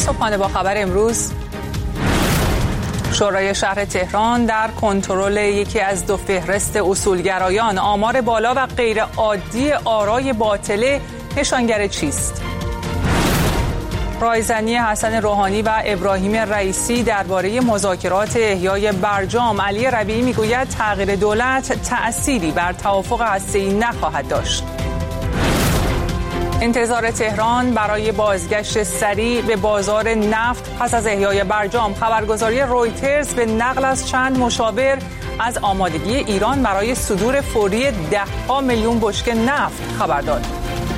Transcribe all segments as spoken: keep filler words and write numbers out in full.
صبحانه با خبر امروز. شورای شهر تهران در کنترل یکی از دو فهرست اصولگرایان. آمار بالا و غیر عادی آرای باطله نشانگر چیست؟ رایزنی حسن روحانی و ابراهیم رئیسی درباره مذاکرات احیای برجام. علی ربیعی میگوید تغییر دولت تأثیری بر توافق هسته‌ای نخواهد داشت. انتظار تهران برای بازگشت سریع به بازار نفت پس از احیای برجام. خبرگزاری رویترز به نقل از چند مشاور از آمادگی ایران برای صدور فوری ده ها میلیون بشکه نفت خبر داد.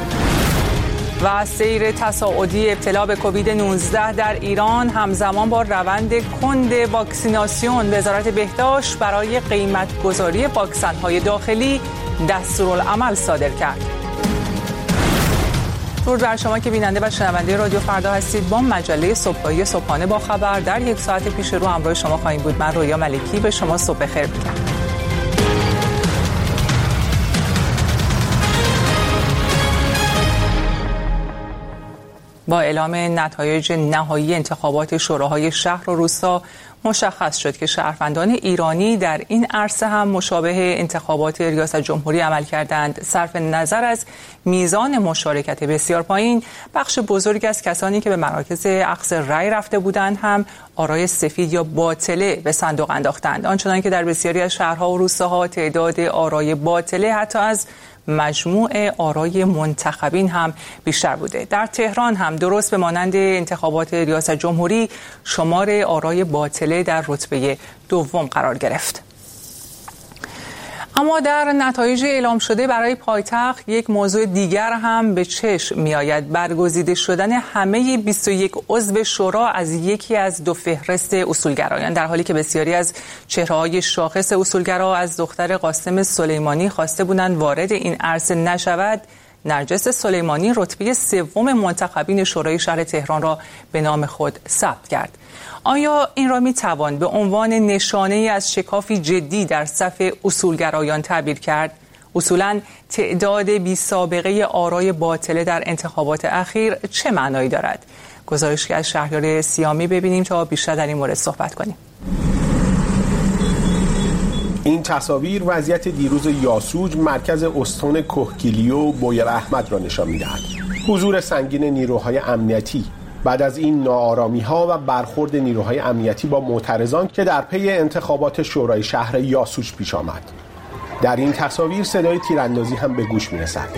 و سیر تصاعدی ابتلا به کووید نوزده در ایران همزمان با روند کند واکسیناسیون. وزارت بهداشت برای قیمت گذاری واکسن‌های داخلی دستورالعمل صادر کرد. درود بر شما که بیننده و شنونده رادیو فردا هستید. با مجله صبحگاهی صبحانه با خبر در یک ساعت پیش رو همراه شما خواهیم بود. من رویا ملکی به شما صبح بخیر میگم. با اعلام نتایج نهایی انتخابات شوراهای شهر و روستا مشخص شد که شهروندان ایرانی در این عرصه هم مشابه انتخابات ریاست جمهوری عمل کردند. صرف نظر از میزان مشارکت بسیار پایین، بخش بزرگی از کسانی که به مراکز اخذ رأی رفته بودند هم آرای سفید یا باطله به صندوق انداختند. آنچنان که در بسیاری از شهرها و روستاها تعداد آرای باطله حتی از مجموع آرای منتخبین هم بیشتر بوده. در تهران هم درست به مانند انتخابات ریاست جمهوری شمار آرای باطله در رتبه دوم قرار گرفت. اما در نتایج اعلام شده برای پایتخت یک موضوع دیگر هم به چشم می آید: برگزیده شدن همه بیست و یک عضو شورا از یکی از دو فهرست اصولگرایان، در حالی که بسیاری از چهره‌های شاخص اصولگرا از دختر قاسم سلیمانی خواسته بودند وارد این عرصه نشود. نرجس سلیمانی رتبه سوم منتخبین شورای شهر تهران را به نام خود ثبت کرد. آیا این را می توان به عنوان نشانه از شکافی جدی در صف اصولگرایان تعبیر کرد؟ اصولاً تعداد بی سابقه آرای باطله در انتخابات اخیر چه معنایی دارد؟ گزارشی از شهریار سیامی ببینیم تا بیشتر در این مورد صحبت کنیم. این تصاویر وضعیت دیروز یاسوج، مرکز استان کهگیلی و بویر احمد را نشان می‌دهد. حضور سنگین نیروهای امنیتی بعد از این ناآرامی‌ها و برخورد نیروهای امنیتی با معترضان که در پی انتخابات شورای شهر یاسوج پیش آمد. در این تصاویر صدای تیراندازی هم به گوش می‌رسد.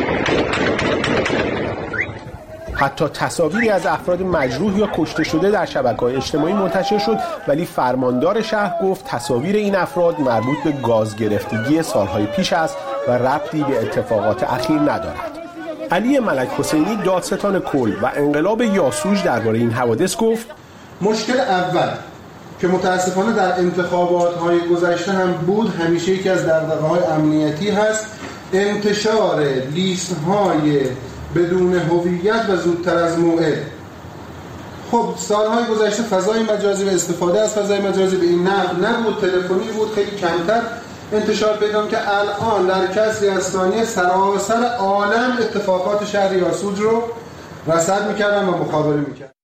حتی تصاویری از افراد مجروح یا کشته شده در شبکه‌های اجتماعی منتشر شد، ولی فرماندار شهر گفت تصاویر این افراد مربوط به گاز گرفتگی سالهای پیش است و ربطی به اتفاقات اخیر ندارد. علی ملک حسینی، دادستان کل و انقلاب یاسوج، درباره این حوادث گفت: مشکل اول که متاسفانه در انتخابات‌های گذشته هم بود، همیشه یکی از دغدغه‌های امنیتی هست، انتشار لیست‌های بدون هویت و زودتر از موعد. خب سالهای گذشته فضای مجازی و استفاده از فضای مجازی به این نحو نبود، تلفنی بود، خیلی کمتر انتشار پیدا که الان در کسری از ثانیه سراسر عالم اتفاقات شهر یاسوج رو رصد میکردن و مخابره میکردن.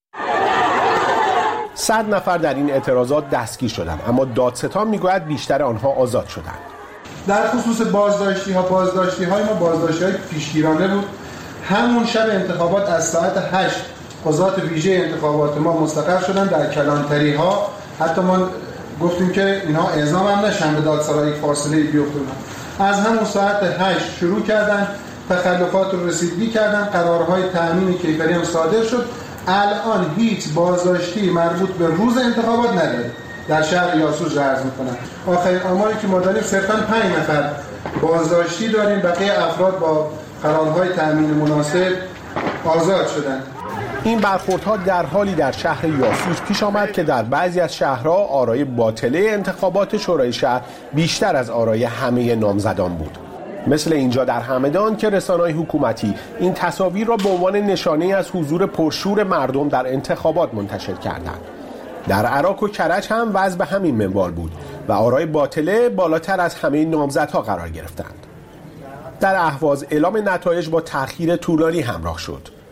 صد نفر در این اعتراضات دستگیر شدند، اما دادستان میگوید بیشتر آنها آزاد شدند. در خصوص بازداشتی ها بازداشتی های ما بازداشتی های پیشگیرانه بود. همون شب انتخابات از ساعت هشت قضات ویژه انتخابات ما مستقر شدن در کلانتری ها. حتی ما گفتیم که اینها اعزام هم نشن، به دادسرای فاصله بیفتن. از همون ساعت هشت شروع کردن، تخلفات رو رسیدگی کردن، قرارهای تأمین کیفری هم صادر شد. الان هیچ بازداشتی مربوط به روز انتخابات نداره در شهر یاسوج عرض میکنن. آخرین آماری که ما داریم صرفاً پنج نفر بازداشتی داریم، بقیه افراد با قرارهای تأمین مناسب آزاد شدند. این برخوردها در حالی در شهر یاسوج پیش آمد که در بعضی از شهرها آرای باطله انتخابات شورای شهر بیشتر از آرای همه نامزدان بود. مثل اینجا در همدان که رسانه‌های حکومتی این تصاویر را به عنوان نشانه از حضور پرشور مردم در انتخابات منتشر کردند. در عراق و کرج هم وضع به همین منوال بود و آرای باطله بالاتر از همه نامزدها قرار گرفتند. در اهواز اعلام نتایج با تأخیر طولانی همراه شد.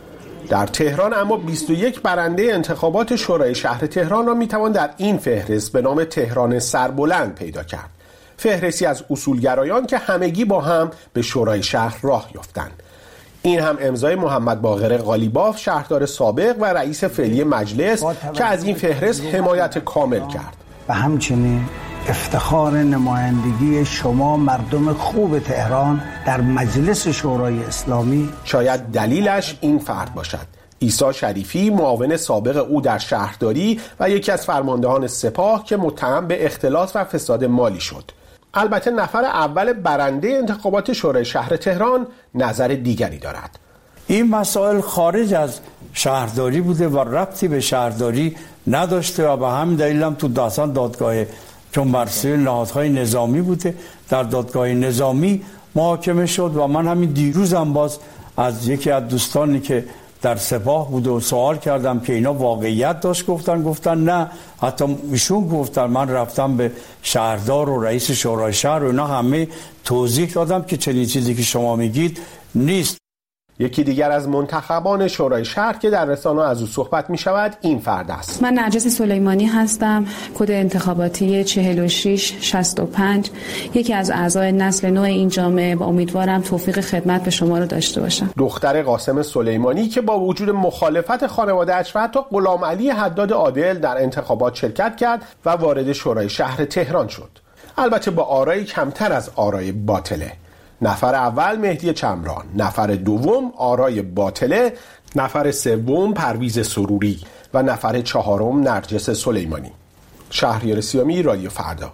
در تهران اما بیست و یک برنده انتخابات شورای شهر تهران را میتوان در این فهرست به نام تهران سربلند پیدا کرد. فهرستی از اصولگرایان که همگی با هم به شورای شهر راه یافتند. این هم امضای محمد باقر قالیباف، شهردار سابق و رئیس فعلی مجلس که از این فهرست حمایت کامل کرد. و همچنین افتخار نمایندگی شما مردم خوب تهران در مجلس شورای اسلامی. شاید دلیلش این فرد باشد: عیسی شریفی، معاون سابق او در شهرداری و یکی از فرماندهان سپاه که متهم به اختلاس و فساد مالی شد. البته نفر اول برنده انتخابات شورای شهر تهران نظر دیگری دارد. این مسائل خارج از شهرداری بوده و ربطی به شهرداری نداشته و به همین دلیل هم تو داستان دادگاه، چون مرسوم نهادهای نظامی بوده، در دادگاه نظامی محاکمه شد و من همین دیروزم باز از یکی از دوستانی که در سپاه بود و سوال کردم که اینا واقعیت داشت، گفتن گفتن نه، حتی ایشون گفتن من رفتم به شهردار و رئیس شورای شهر و اینا همه توضیح دادم که چنین چیزی که شما میگید نیست. یکی دیگر از منتخبان شورای شهر که در رسانه از او صحبت می شود این فرد است. من نرجس سلیمانی هستم، کد انتخاباتی چهل و شش شصت و پنج، یکی از اعضای نسل نو این جامعه و امیدوارم توفیق خدمت به شما رو داشته باشم. دختر قاسم سلیمانی که با وجود مخالفت خانواده‌اش و حتی غلام علی حداد عادل در انتخابات شرکت کرد و وارد شورای شهر تهران شد. البته با آرای کمتر از آرای باطله. نفر اول مهدی چمران، نفر دوم آرای باطله، نفر سوم پرویز سروری و نفر چهارم نرجس سلیمانی. شهریار سیامی، رادیو فردا.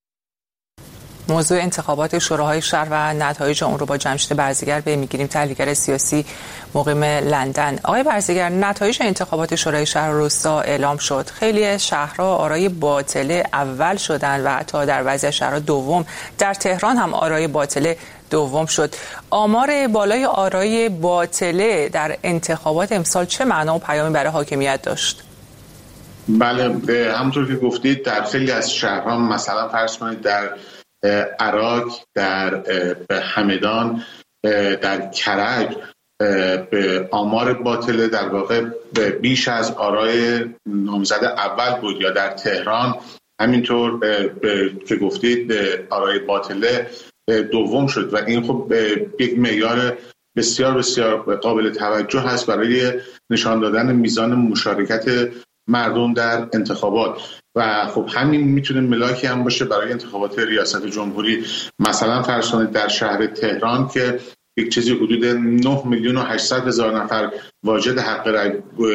موضوع انتخابات شوراهای شهر و نتایج اون رو با جمشید برزگر به میگیریم، تحلیلگر سیاسی مقیم لندن. آقای برزگر، نتایج انتخابات شورای شهر و روستا اعلام شد. خیلی شهرها آرای باطله اول شدن و حتی در بعضی از شهرها دوم. در تهران هم آرای باطله دوم شد. آمار بالای آرای باطله در انتخابات امسال چه معنا و پیامی برای حاکمیت داشت؟ بله، همونطور که گفتید در خیلی از شهرها، مثلا فرض کنید در عراق، در همدان، در کرج، به آمار باطله در واقع بیش از آرای نامزد اول بود، یا در تهران همینطور که گفتید آرای باطله دوم شد و این خب یک معیار بسیار بسیار قابل توجه هست برای نشان دادن میزان مشارکت مردم در انتخابات و خب همین میتونه ملاکی هم باشه برای انتخابات ریاست جمهوری. مثلا فرض کنید در شهر تهران که یک چیزی حدود نه میلیون و هشتصد هزار نفر واجد حق رأی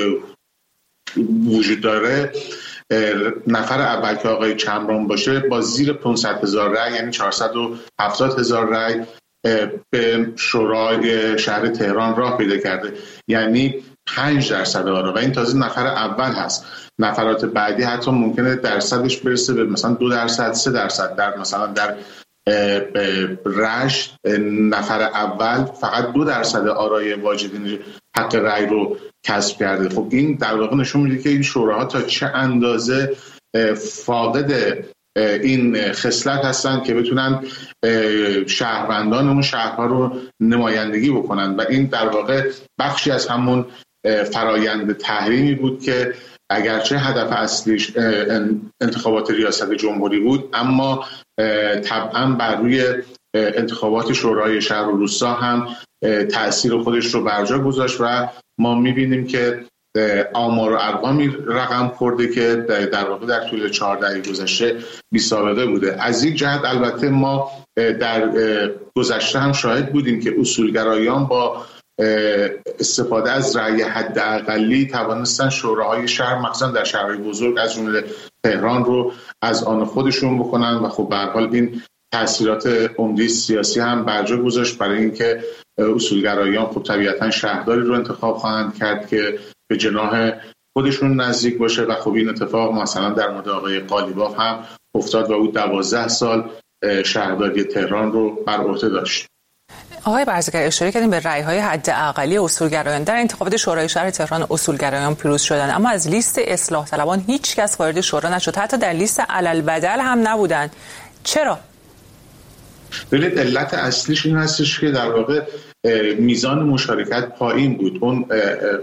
وجود داره، نفر اول که آقای چمران باشه با زیر پانصد هزار رأی، یعنی چهارصد و هفتاد هزار رأی به شورای شهر تهران راه پیدا کرده، یعنی پنج درصد آرا و این تازه نفر اول هست. نفرات بعدی حتی ممکنه درصدش برسه به مثلا دو درصد، سه درصد. در مثلا در رشت نفر اول فقط دو درصد آرای واجدین حق رأی رو کسب کرده. خب این در واقع نشون میده که این شوراها تا چه اندازه فاقد این خصلت هستن که بتونن شهروندان اون شهرها رو نمایندگی بکنن و این در واقع بخشی از همون فرایند تحریمی بود که اگرچه هدف اصلیش انتخابات ریاست جمهوری بود، اما طبعا بر روی انتخابات شورای شهر و روستا هم تأثیر خودش رو برجا گذاشت و ما می‌بینیم که آمار و ارقامی رقم خورده که در واقع در طول چهار دهه گذشته بی سابقه بوده. از یک جهت البته ما در گذشته هم شاهد بودیم که اصولگرایان با استفاده از رأی حداقلی توانستن شوراهای شهر، مخصوصا در شهرهای بزرگ از جمله تهران، رو از آن خودشون بکنن و خب به هر حال این تاثیرات عمده سیاسی هم برجا گذاشت برای اینکه اصولگرایان خب طبیعتا شهرداری رو انتخاب خواهند کرد که به جناح خودشون نزدیک باشه و خب این اتفاق مثلا در مورد آقای قالیباف هم افتاد و او دوازده سال شهرداری تهران رو بر عهده داشت. آقای برزگر، اشاره کردیم به رأی‌های حداقلی اصولگرایان. در انتخابات شورای شهر تهران اصولگرایان پیروز شدند، اما از لیست اصلاح طلبان هیچ کس وارد شورا نشد، حتی در لیست علالبدل هم نبودند. چرا؟ ببینید علت اصلیش این هستش که در واقع میزان مشارکت پایین بود. اون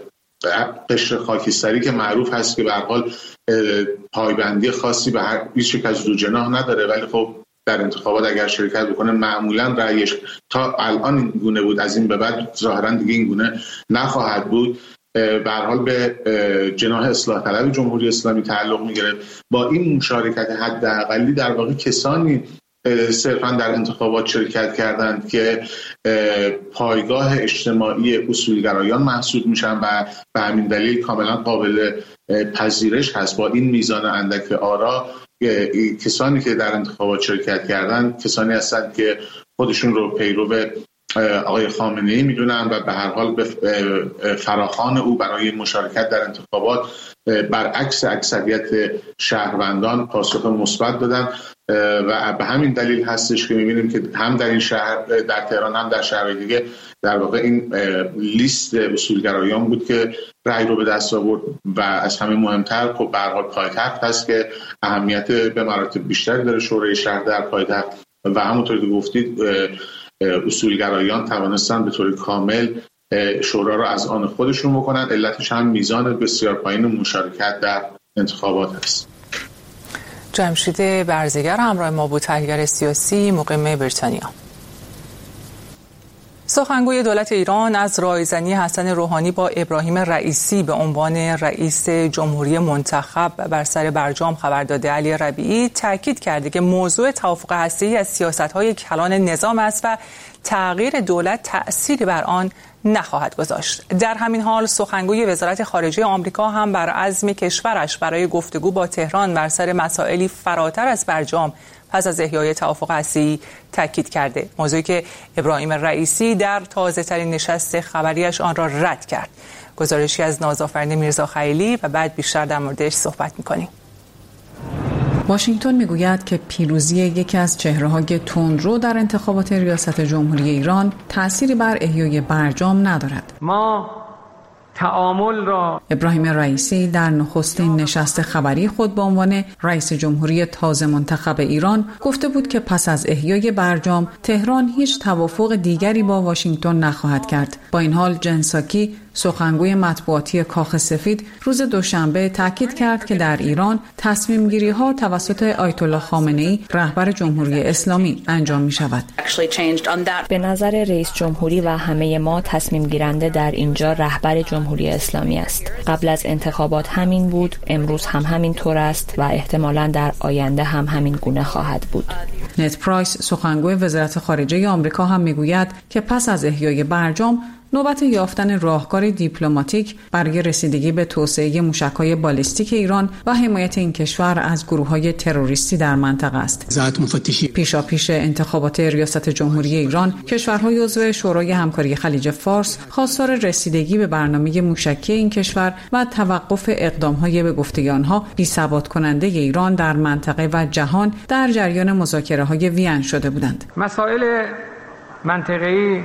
قشر خاکستری که معروف هست که به هر حال پایبندی خاصی به هر هیچ یک از دو جناح نداره، ولی خب در انتخابات اگر شرکت بکنه معمولا رأیش تا الان این گونه بود، از این به بعد ظاهرا دیگه این گونه نخواهد بود. به هر حال به جناح اصلاح طلب جمهوری اسلامی تعلق میگیره. با این مشارکت حداقلی در واقع کسانی صرفا در انتخابات شرکت کردند که پایگاه اجتماعی اصولگرایان محسوب میشن و به همین دلیل کاملا قابل پذیرش هست. با این میزان اندک آرا کسانی که در انتخابات شرکت کردند کسانی هستند که خودشون رو پیرو آقای خامنه‌ای میدونن و به هر حال به فراخوان او برای مشارکت در انتخابات برعکس اکثریت شهروندان پاسخ مثبت دادن و به همین دلیل هستش که میبینیم که هم در این شهر در تهران هم در شهرهای دیگه در واقع این لیست اصولگرایان بود که رأی رو به دست آورد و از همه مهمتر خب به هر حال پایتخت هست که اهمیت به مراتب بیشتری داره شورای شهر در پایتخت و همونطور که گفتید اصولگرایان توانستن به طور کامل شورا رو از آن خودشون بکنن. علتش هم میزان بسیار پایین مشارکت در انتخابات است. جمشید برزگر همراه ما بود، تحلیلگر سیاسی مقیم بریتانیا. سخنگوی دولت ایران از رایزنی حسن روحانی با ابراهیم رئیسی به عنوان رئیس جمهوری منتخب بر سر برجام خبر داده علی ربیعی تاکید کرده که موضوع توافق هسته‌ای از سیاست‌های کلان نظام است و تغییر دولت تأثیری بر آن نخواهد گذاشت. در همین حال سخنگوی وزارت خارجه آمریکا هم بر عزم کشورش برای گفتگو با تهران بر سر مسائلی فراتر از برجام پس از احیای توافق هسته‌ای تاکید کرده، موضوعی که ابراهیم رئیسی در تازه‌ترین نشست خبریش آن را رد کرد. گزارشی از نازآفرین میرزا خلیلی و بعد بیشتر در موردش صحبت می‌کنیم. واشنگتن میگوید که پیروزی یکی از چهره‌های تندرو در انتخابات ریاست جمهوری ایران تأثیری بر احیای برجام ندارد. ما تعامل را ابراهیم رئیسی در نخستین نشست خبری خود به عنوان رئیس جمهوری تازه منتخب ایران گفته بود که پس از احیای برجام تهران هیچ توافق دیگری با واشنگتن نخواهد کرد. با این حال جن ساکی سخنگوی مطبوعاتی کاخ سفید روز دوشنبه تاکید کرد که در ایران تصمیم گیری ها توسط آیت الله خامنه‌ای رهبر جمهوری اسلامی انجام می شود. به نظر رئیس جمهوری و همه ما تصمیم گیرنده در اینجا رهبر جمهوری اسلامی است. قبل از انتخابات همین بود، امروز هم همین طور است و احتمالاً در آینده هم همین گونه خواهد بود. نت پرایس سخنگوی وزارت خارجه آمریکا هم میگوید که پس از احیای برجام نوبت یافتن راهکار دیپلماتیک برای رسیدگی به توسعه موشک‌های بالستیک ایران و حمایت این کشور از گروه‌های تروریستی در منطقه است. پیشاپیش انتخابات ریاست جمهوری ایران، کشورهای عضو شورای همکاری خلیج فارس خواستار رسیدگی به برنامه موشکی این کشور و توقف اقدام‌های به گفته آنها بی‌ثبات کننده ایران در منطقه و جهان در جریان مذاکره‌های وین شده بودند. مسائل منطقه‌ای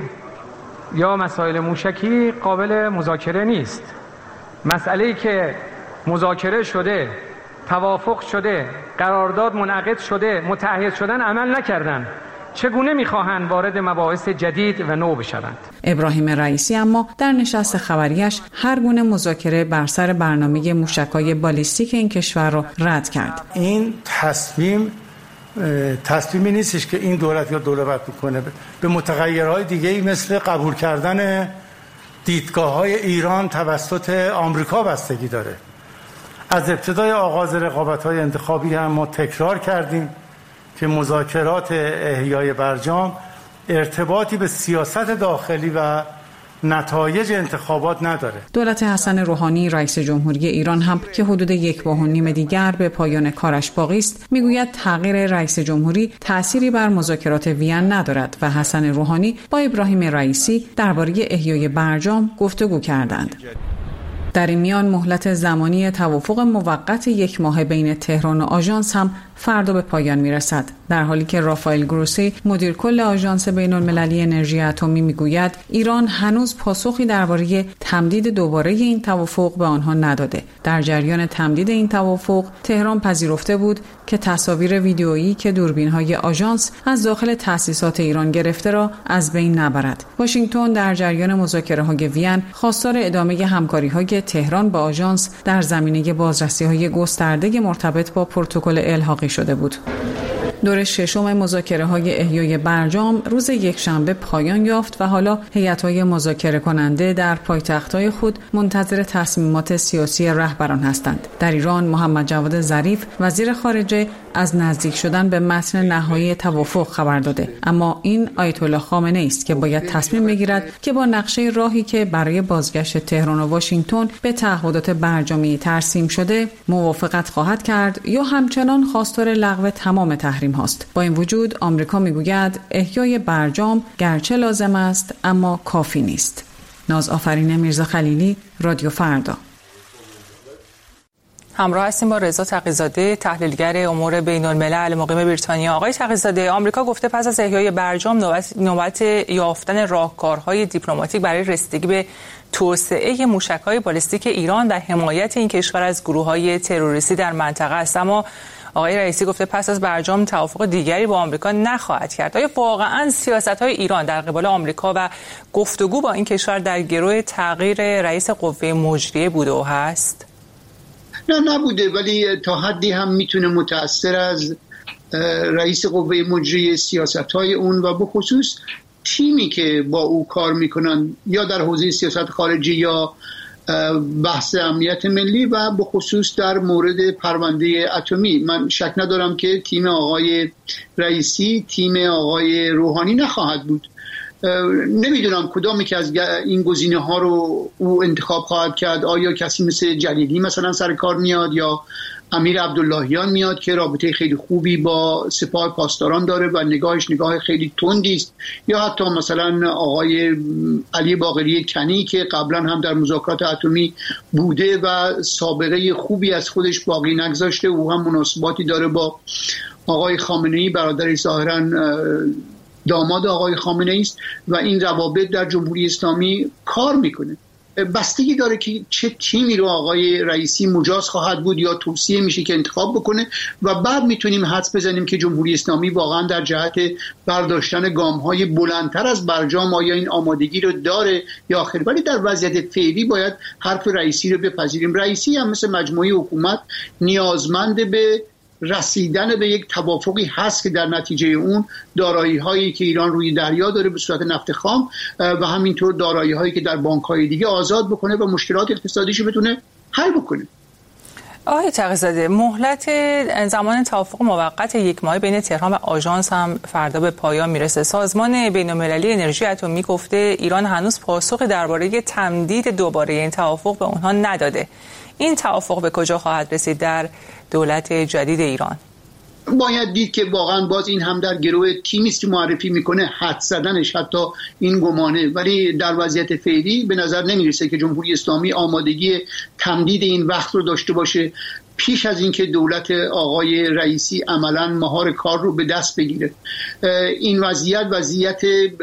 یا مسائل موشکی قابل مذاکره نیست. مسئله‌ای که مذاکره شده، توافق شده، قرارداد منعقد شده، متعهد شدن عمل نکردن، چگونه می‌خواهند وارد مباحث جدید و نو بشوند؟ ابراهیم رئیسی اما در نشست خبریش هر گونه مذاکره بر سر برنامه موشک‌های بالستیک این کشور را رد کرد. این تصمیم تصمیمی نیستش که این دولت یا دولت بکنه، به متغیرهای دیگه‌ای مثل قبول کردن دیدگاه‌های ایران توسط آمریکا بستگی داره. از ابتدای آغاز رقابت‌های انتخابی هم ما تکرار کردیم که مذاکرات احیای برجام ارتباطی به سیاست داخلی و نتایج انتخابات نداره. دولت حسن روحانی رئیس جمهوری ایران هم که حدود یک ماه و نیم دیگر به پایان کارش باقی است میگوید تغییر رئیس جمهوری تأثیری بر مذاکرات وین ندارد و حسن روحانی با ابراهیم رئیسی درباره احیای برجام گفتگو کردند. در این میان مهلت زمانی توافق موقت یک ماه بین تهران و آژانس هم فردا به پایان میرسد، در حالی که رافائل گروسی مدیر کل آژانس بین‌المللی انرژی اتمی میگوید ایران هنوز پاسخی درباره تمدید دوباره این توافق به آنها نداده. در جریان تمدید این توافق تهران پذیرفته بود که تصاویر ویدئویی که دوربین‌های آژانس از داخل تأسیسات ایران گرفته را از بین نبرد. واشنگتن در جریان مذاکره‌های وین خواستار ادامه همکاری‌های تهران با آژانس در زمینه بازرسی‌های گسترده مرتبط با پروتکل الحاقی شده بود. دور ششم مذاکره‌های احیای برجام روز یکشنبه پایان یافت و حالا هیئت‌های مذاکره کننده در پایتخت‌های خود منتظر تصمیمات سیاسی رهبران هستند. در ایران محمد جواد ظریف وزیر خارجه از نزدیک شدن به متن نهایی توافق خبر داده، اما این آیت الله خامنه‌ای است که باید تصمیم بگیرد که با نقشه راهی که برای بازگشت تهران و واشنگتن به تعهدات برجامی ترسیم شده موافقت خواهد کرد یا همچنان خواستار لغو تمام تحریم هاست. با این وجود آمریکا میگوید احیای برجام گرچه لازم است اما کافی نیست. ناز آفرین میرزا خلیلی، رادیو فردا. همراه هستیم با رضا تقی‌زاده، تحلیلگر امور بین‌الملل مقیم بریتانیا. آقای تقی‌زاده، آمریکا گفته پس از احیای برجام نوبت, نوبت یافتن راهکارهای دیپلماتیک برای رسیدگی به توسعه موشک‌های بالستیک ایران و حمایت این کشور از گروه‌های تروریستی در منطقه است. اما آقای رئیسی گفته پس از برجام توافق دیگری با آمریکا نخواهد کرد. آیا واقعاً سیاست‌های ایران در قبال آمریکا و گفتگو با این کشور در گروه تغییر رئیس قوه مجریه بوده و هست؟ نه نبوده، ولی تا حدی هم میتونه متأثر از رئیس قوه مجریه سیاست‌های اون و به خصوص تیمی که با او کار میکنن یا در حوزه سیاست خارجی یا بحث امنیت ملی و به خصوص در مورد پرونده اتمی. من شک ندارم که تیم آقای رئیسی تیم آقای روحانی نخواهد بود. نمیدونم کدامی که از این گزینه ها رو او انتخاب خواهد کرد. آیا کسی مثل جلیلی مثلا سر کار میاد یا امیر عبداللهیان میاد که رابطه خیلی خوبی با سپاه پاسداران داره و نگاهش نگاه خیلی تندی است، یا حتی مثلا آقای علی باقری کنی که قبلا هم در مذاکرات اتمی بوده و سابقه خوبی از خودش باقی نگذاشته. او هم مناسباتی داره با آقای خامنه‌ای، برادر ظاهراً داماد آقای خامنه‌ای است و این روابط در جمهوری اسلامی کار میکنه. بستگی داره که چه تیمی رو آقای رئیسی مجاز خواهد بود یا توصیه میشه که انتخاب بکنه و بعد میتونیم حدس بزنیم که جمهوری اسلامی واقعا در جهت برداشتن گام‌های بلندتر از برجام آیا این آمادگی رو داره یا آخر. ولی در وضعیت فعلی باید حرف رئیسی رو بپذیریم. رئیسی هم مثل مجموعه حکومت نیازمند به رسیدن به یک توافقی هست که در نتیجه اون دارایی هایی که ایران روی دریا داره به صورت نفت خام و همینطور دارایی هایی که در بانک های دیگه آزاد بکنه و مشکلات اقتصادیشو بتونه حل بکنه. آقای تقی‌زاده، مهلت زمان توافق موقت یک ماه بین تهران و آژانس هم فردا به پایان میرسه. سازمان بین‌المللی انرژی اتمی گفته ایران هنوز پاسخی درباره تمدید دوباره این توافق به اونها نداده. این توافق به کجا خواهد رسید در دولت جدید ایران؟ باید دید که واقعا باز این هم در گروه تیمی است که معرفی میکنه، حد زدنش حتی این گمانه. ولی در وضعیت فعلی به نظر نمیرسه که جمهوری اسلامی آمادگی تمدید این وقت رو داشته باشه پیش از اینکه دولت آقای رئیسی عملاً مهار کار رو به دست بگیره. این وضعیت وضعیت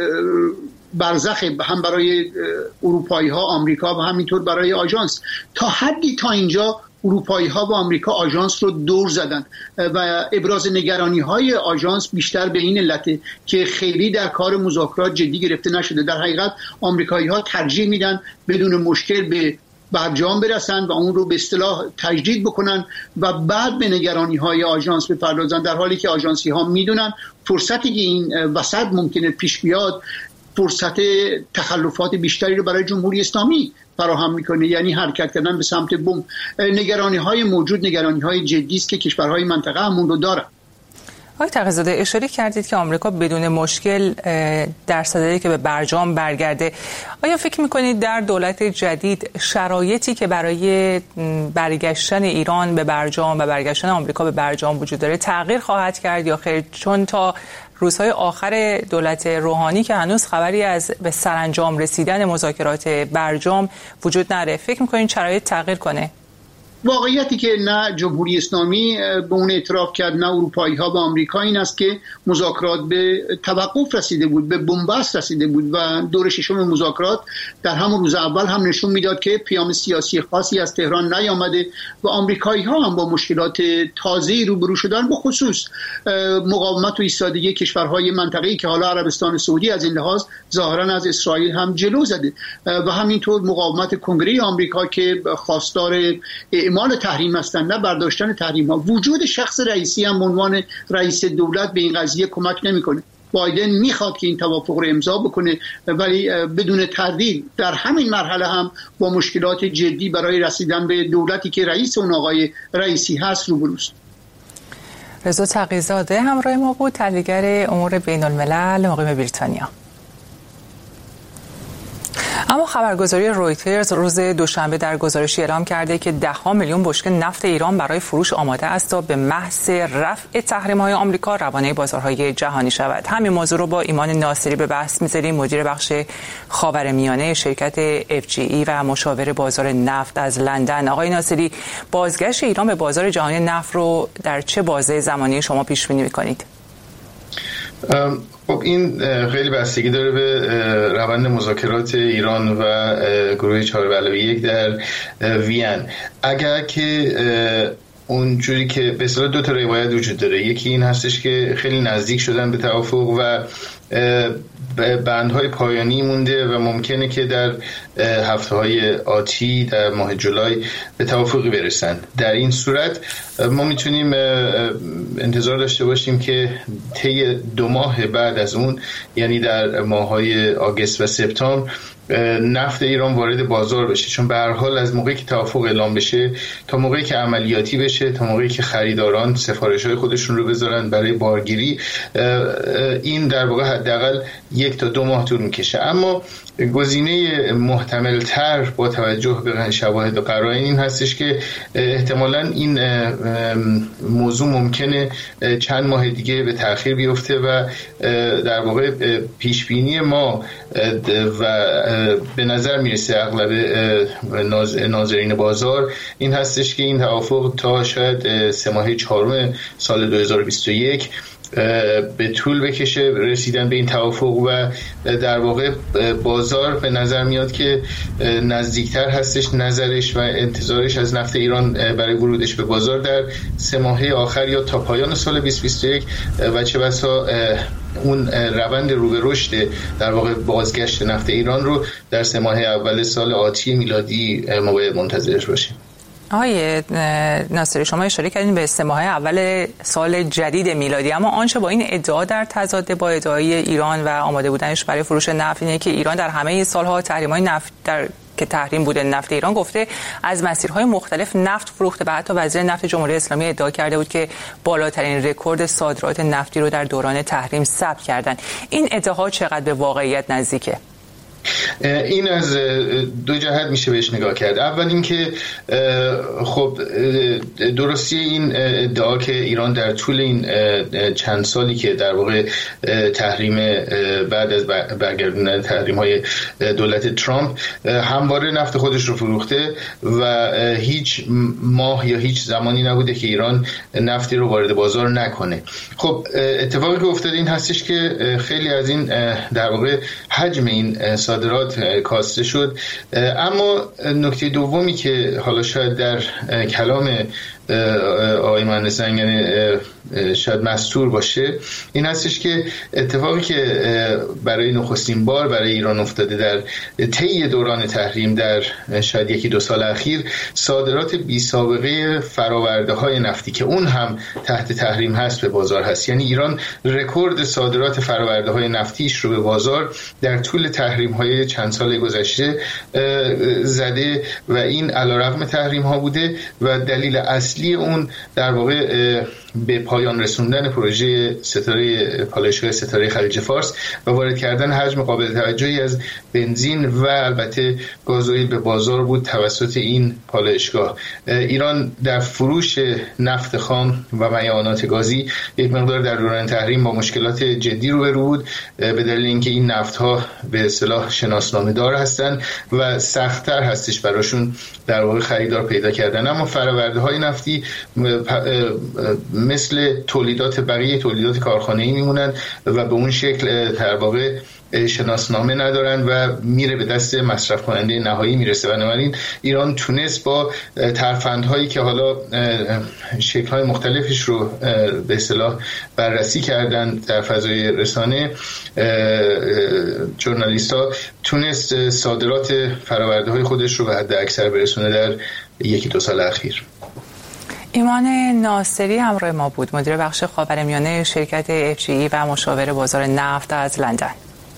برزخ هم برای اروپایی ها، آمریکا و همینطور برای آژانس. تا حدی تا اینجا اروپایی ها و آمریکا آژانس رو دور زدن و ابراز نگرانی های آژانس بیشتر به این علته که خیلی در کار مذاکرات جدی گرفته نشده. در حقیقت آمریکایی ها ترجیح میدن بدون مشکل به برجام برسن و اون رو به اصطلاح تجدید بکنن و بعد به نگرانی های آژانس بپردازن، در حالی که آژانسی ها میدونن فرصتی که این وسط ممکنه پیش بیاد فرصت تخلفات بیشتری رو برای جمهوری اسلامی فراهم میکنه، یعنی حرکت کردن به سمت بم. نگرانی های موجود نگرانی های جدی است که کشورهای منطقه همون رو دارن. آقای تقی‌زاده، اشاره کردید که آمریکا بدون مشکل در صددی که به برجام برگرده. آیا فکر میکنید در دولت جدید شرایطی که برای برگشتن ایران به برجام و برگشتن آمریکا به برجام وجود داره تغییر خواهد کرد یا خیر؟ چون تا روزهای آخر دولت روحانی که هنوز خبری از به سرانجام رسیدن مذاکرات برجام وجود نداره، فکر میکنید شرایط تغییر کنه؟ واقعیتی که نه جمهوری اسلامی به اون اعتراف کرد نه اروپایی ها و آمریکا این است که مذاکرات به توقف رسیده بود، به بنبست رسیده بود و دور ششم مذاکرات در همون روز اول هم نشون میداد که پیام سیاسی خاصی از تهران نیامده و آمریکایی ها هم با مشکلات تازه‌ای روبرو شدن، به خصوص مقاومت و ایستادگی کشورهای منطقه‌ای که حالا عربستان سعودی از این لحاظ ظاهرا از اسرائیل هم جلو زده و همینطور مقاومت کنگره آمریکا که خواستار اعمال تحریم هستند نه برداشتن تحریم ها. وجود شخص رئیسی هم عنوان رئیس دولت به این قضیه کمک نمیکنه. بایدن میخواد که این توافق رو امضا بکنه ولی بدون تردید در همین مرحله هم با مشکلات جدی برای رسیدن به دولتی که رئیس اون آقای رئیسی هست روبروست. رضا تقی‌زاده همراه ما بود، تحلیلگر امور بین الملل مقیم بریتانیا. اما خبرگزاری رویترز روز دوشنبه در گزارشی اعلام کرده که ده ها میلیون بشکه نفت ایران برای فروش آماده است تا به محض رفع تحریم‌های آمریکا روانه بازارهای جهانی شود. همین موضوع رو با ایمان ناصری به بحث می‌ذاریم، مدیر بخش خاورمیانه شرکت اف جی ای و مشاور بازار نفت از لندن. آقای ناصری، بازگشت ایران به بازار جهانی نفت رو در چه بازه زمانی شما پیش بینی می‌کنید؟ خب این خیلی بستگی داره به روند مذاکرات ایران و گروه چهار به علاوه یک در وین. اگر که اونجوری که به اصطلاح دو تا روایت وجود داره، یکی این هستش که خیلی نزدیک شدن به توافق و بندهای پایانی مونده و ممکنه که در هفته‌های آتی در ماه جولای به توافقی برسن. در این صورت ما میتونیم انتظار داشته باشیم که طی دو ماه بعد از اون، یعنی در ماه‌های آگوست و سپتامبر، نفت ایران وارد بازار بشه، چون به هر حال از موقعی که توافق اعلام بشه تا موقعی که عملیاتی بشه، تا موقعی که خریداران سفارش‌های خودشون رو بذارن برای بارگیری، این در واقع حداقل یک تا دو ماه طول میکشه. اما گزینه محتمل تر با توجه به شواهد و قرائن این هستش که احتمالاً این موضوع ممکنه چند ماه دیگه به تأخیر بیفته و در واقع پیش بینی ما و به نظر میرسه اغلب ناظرین بازار این هستش که این توافق تا شاید سه ماهه چهارم سال دو هزار و بیست و یک به طول بکشه رسیدن به این توافق و در واقع بازار به نظر میاد که نزدیکتر هستش نظرش و انتظارش از نفت ایران برای ورودش به بازار در سه ماهه آخر یا تا پایان سال بیست و بیست و یک و چه بسا اون روند رو به رشد در واقع بازگشت نفت ایران رو در سه ماهه اول سال آتی میلادی ما باید منتظرش باشیم. آقای ناصری، شما اشاره کردین به سه ماهه اول سال جدید میلادی، اما آنچه با این ادعا در تضاد با ادعای ایران و آماده بودنش برای فروش نفت اینه که ایران در همه سالها تحریم‌های نفت در که تحریم بوده نفت ایران گفته از مسیرهای مختلف نفت فروخته و حتی وزیر نفت جمهوری اسلامی ادعا کرده بود که بالاترین رکورد صادرات نفتی رو در دوران تحریم ثبت کردن. این ادعاها چقدر به واقعیت نزدیکه؟ این از دو جهت میشه بهش نگاه کرد. اول اینکه خب درستی این ادعا که ایران در طول این چند سالی که در واقع تحریم بعد از برگردوندن تحریم های دولت ترامپ همواره نفت خودش رو فروخته و هیچ ماه یا هیچ زمانی نبوده که ایران نفتی رو وارد بازار نکنه. خب اتفاقی که افتاده این هستش که خیلی از این در واقع حجم این صادرات کاسته شد. اما نکته دومی که حالا شاید در کلام آقای مهندس زنگنه شاید مستور باشه این هستش که اتفاقی که برای نخستین بار برای ایران افتاده در طی دوران تحریم در شاید یکی دو سال اخیر، صادرات بی سابقه فراورده های نفتی که اون هم تحت تحریم هست به بازار هست. یعنی ایران رکورد صادرات فراورده های نفتیش رو به بازار در طول تحریم های چند سال گذشته زده و این علیرغم تحریم ها بوده و دلیل اصلی اون در واقع به پایان رسوندن پروژه ستاره پالایشگاه ستاره خلیج فارس و وارد کردن حجم قابل توجهی از بنزین و البته گازوئیل به بازار بود توسط این پالایشگاه. ایران در فروش نفت خام و میانات گازی یک مقدار در دوران تحریم با مشکلات جدی روبرو بود به دلیل اینکه این نفت‌ها به اصطلاح شناسنامه دار هستند و سخت‌تر هستش براشون در واقع خریدار پیدا کردن. اما فرآورده‌های نفتی مثل تولیدات بقیه تولیدات کارخانه‌ای میمونن و به اون شکل در واقع شناسنامه ندارن و میره به دست مصرف کننده نهایی میرسه. بنابراین ایران تونست با ترفندهایی که حالا شکل‌های مختلفش رو به اصطلاح بررسی کردن در فضای رسانه، ژورنالیست‌ها تونست صادرات فرآورده‌های خودش رو به حد اکثر برسونه در یکی دو سال اخیر. ایمان ناصری همراه ما بود، مدیر بخش خاورمیانه شرکت اف جی ای و مشاور بازار نفت از لندن.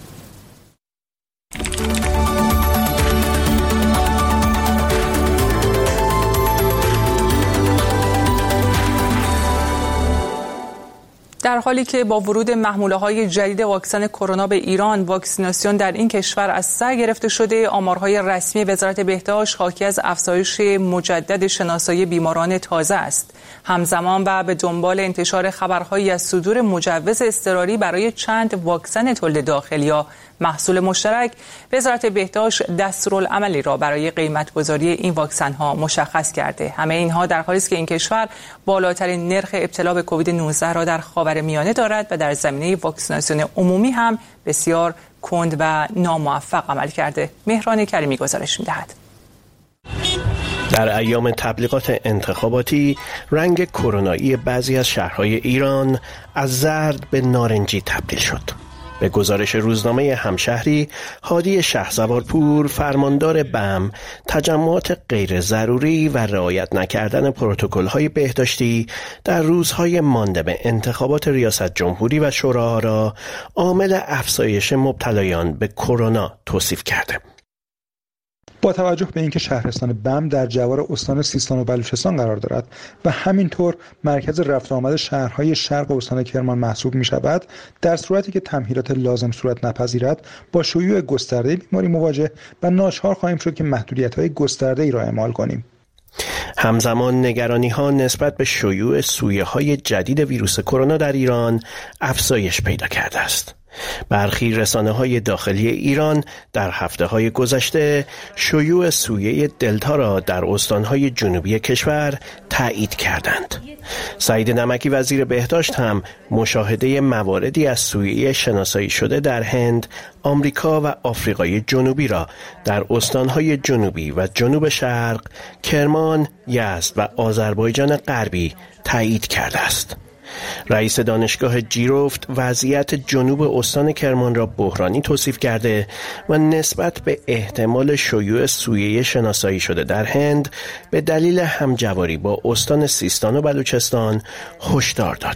در حالی که با ورود محموله‌های جدید واکسن کرونا به ایران، واکسیناسیون در این کشور از سر گرفته شده، آمارهای رسمی وزارت بهداشت حاکی از افزایش مجدد شناسایی بیماران تازه است. همزمان و به دنبال انتشار خبرهایی از صدور مجوز اضطراری برای چند واکسن تولید داخلی یا محصول مشترک، وزارت بهداشت دستورالعملی را برای قیمت‌گذاری این واکسن‌ها مشخص کرده. همه اینها در حالی است که این کشور بالاترین نرخ ابتلا به کووید نوزده را در خاورمیانه دارد و در زمینه واکسیناسیون عمومی هم بسیار کند و ناموفق عمل کرده. مهران کریمی گزارش می‌دهد. در ایام تبلیغات انتخاباتی، رنگ کرونایی بعضی از شهرهای ایران از زرد به نارنجی تبدیل شد. به گزارش روزنامه همشهری، هادی شهسوارپور، فرماندار بم، تجمعات غیر ضروری و رعایت نکردن پروتکل‌های بهداشتی در روزهای مانده به انتخابات ریاست جمهوری و شورا را عامل افزایش مبتلایان به کرونا توصیف کرده. با توجه به اینکه شهرستان بم در جوار استان سیستان و بلوچستان قرار دارد و همینطور مرکز رفت و آمد شهرهای شرق استان کرمان محسوب می شود، در صورتی که تمهیدات لازم صورت نپذیرد با شیوع گسترده بیماری مواجه و ناچار خواهیم شد که محدودیت‌های گسترده‌ای را اعمال کنیم. همزمان نگرانی‌ها نسبت به شیوع سویه‌های جدید ویروس کرونا در ایران افزایش پیدا کرده است. برخی رسانه‌های داخلی ایران در هفته‌های گذشته شیوع سویه دلتا را در استان‌های جنوبی کشور تایید کردند. سعید نمکی وزیر بهداشت هم مشاهده مواردی از سویه شناسایی شده در هند، آمریکا و آفریقای جنوبی را در استان‌های جنوبی و جنوب شرق، کرمان، یزد و آذربایجان غربی تایید کرده است. رئیس دانشگاه جیروفت وضعیت جنوب استان کرمان را بحرانی توصیف کرده و نسبت به احتمال شیوع سویه شناسایی شده در هند به دلیل همجواری با استان سیستان و بلوچستان هشدار داد.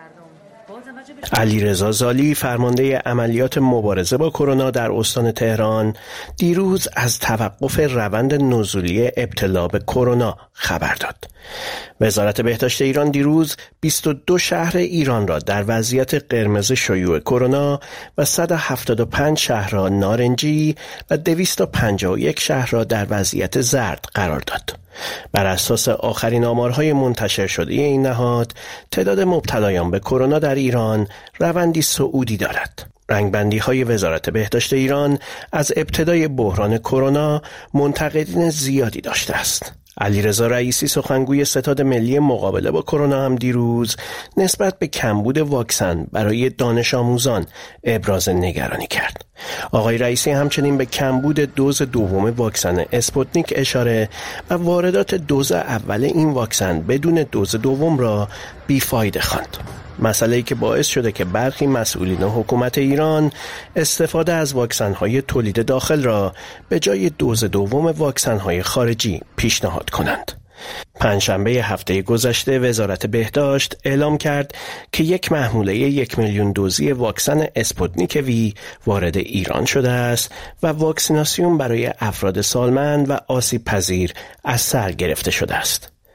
علیرضا زالی، فرمانده عملیات مبارزه با کرونا در استان تهران، دیروز از توقف روند نزولی ابتلا به کرونا خبر داد. وزارت بهداشت ایران دیروز بیست و دو شهر ایران را در وضعیت قرمز شیوع کرونا و صد و هفتاد و پنج شهر را نارنجی و دویست و پنجاه و یک شهر را در وضعیت زرد قرار داد. بر اساس آخرین آمارهای منتشر شده این نهاد، تعداد مبتلایان به کرونا در ایران روندی صعودی دارد. رنگبندی‌های وزارت بهداشت ایران از ابتدای بحران کرونا منتقدین زیادی داشته است. علیرضا رئیسی، سخنگوی ستاد ملی مقابله با کرونا، هم دیروز نسبت به کمبود واکسن برای دانش آموزان ابراز نگرانی کرد. آقای رئیسی همچنین به کمبود دوز دوم واکسن اسپوتنیک اشاره و واردات دوز اول این واکسن بدون دوز دوم را بیفایده خواند. مسئله‌ای که باعث شده که برخی مسئولین حکومت ایران استفاده از واکسن‌های تولید داخل را به جای دوز دوم واکسن‌های خارجی پیشنهاد کنند. پنجشنبه هفته گذشته وزارت بهداشت اعلام کرد که یک محموله یک میلیون دوزی واکسن اسپوتنیک وی وارد ایران شده است و واکسیناسیون برای افراد سالمند و آسیب پذیر از سر گرفته شده است.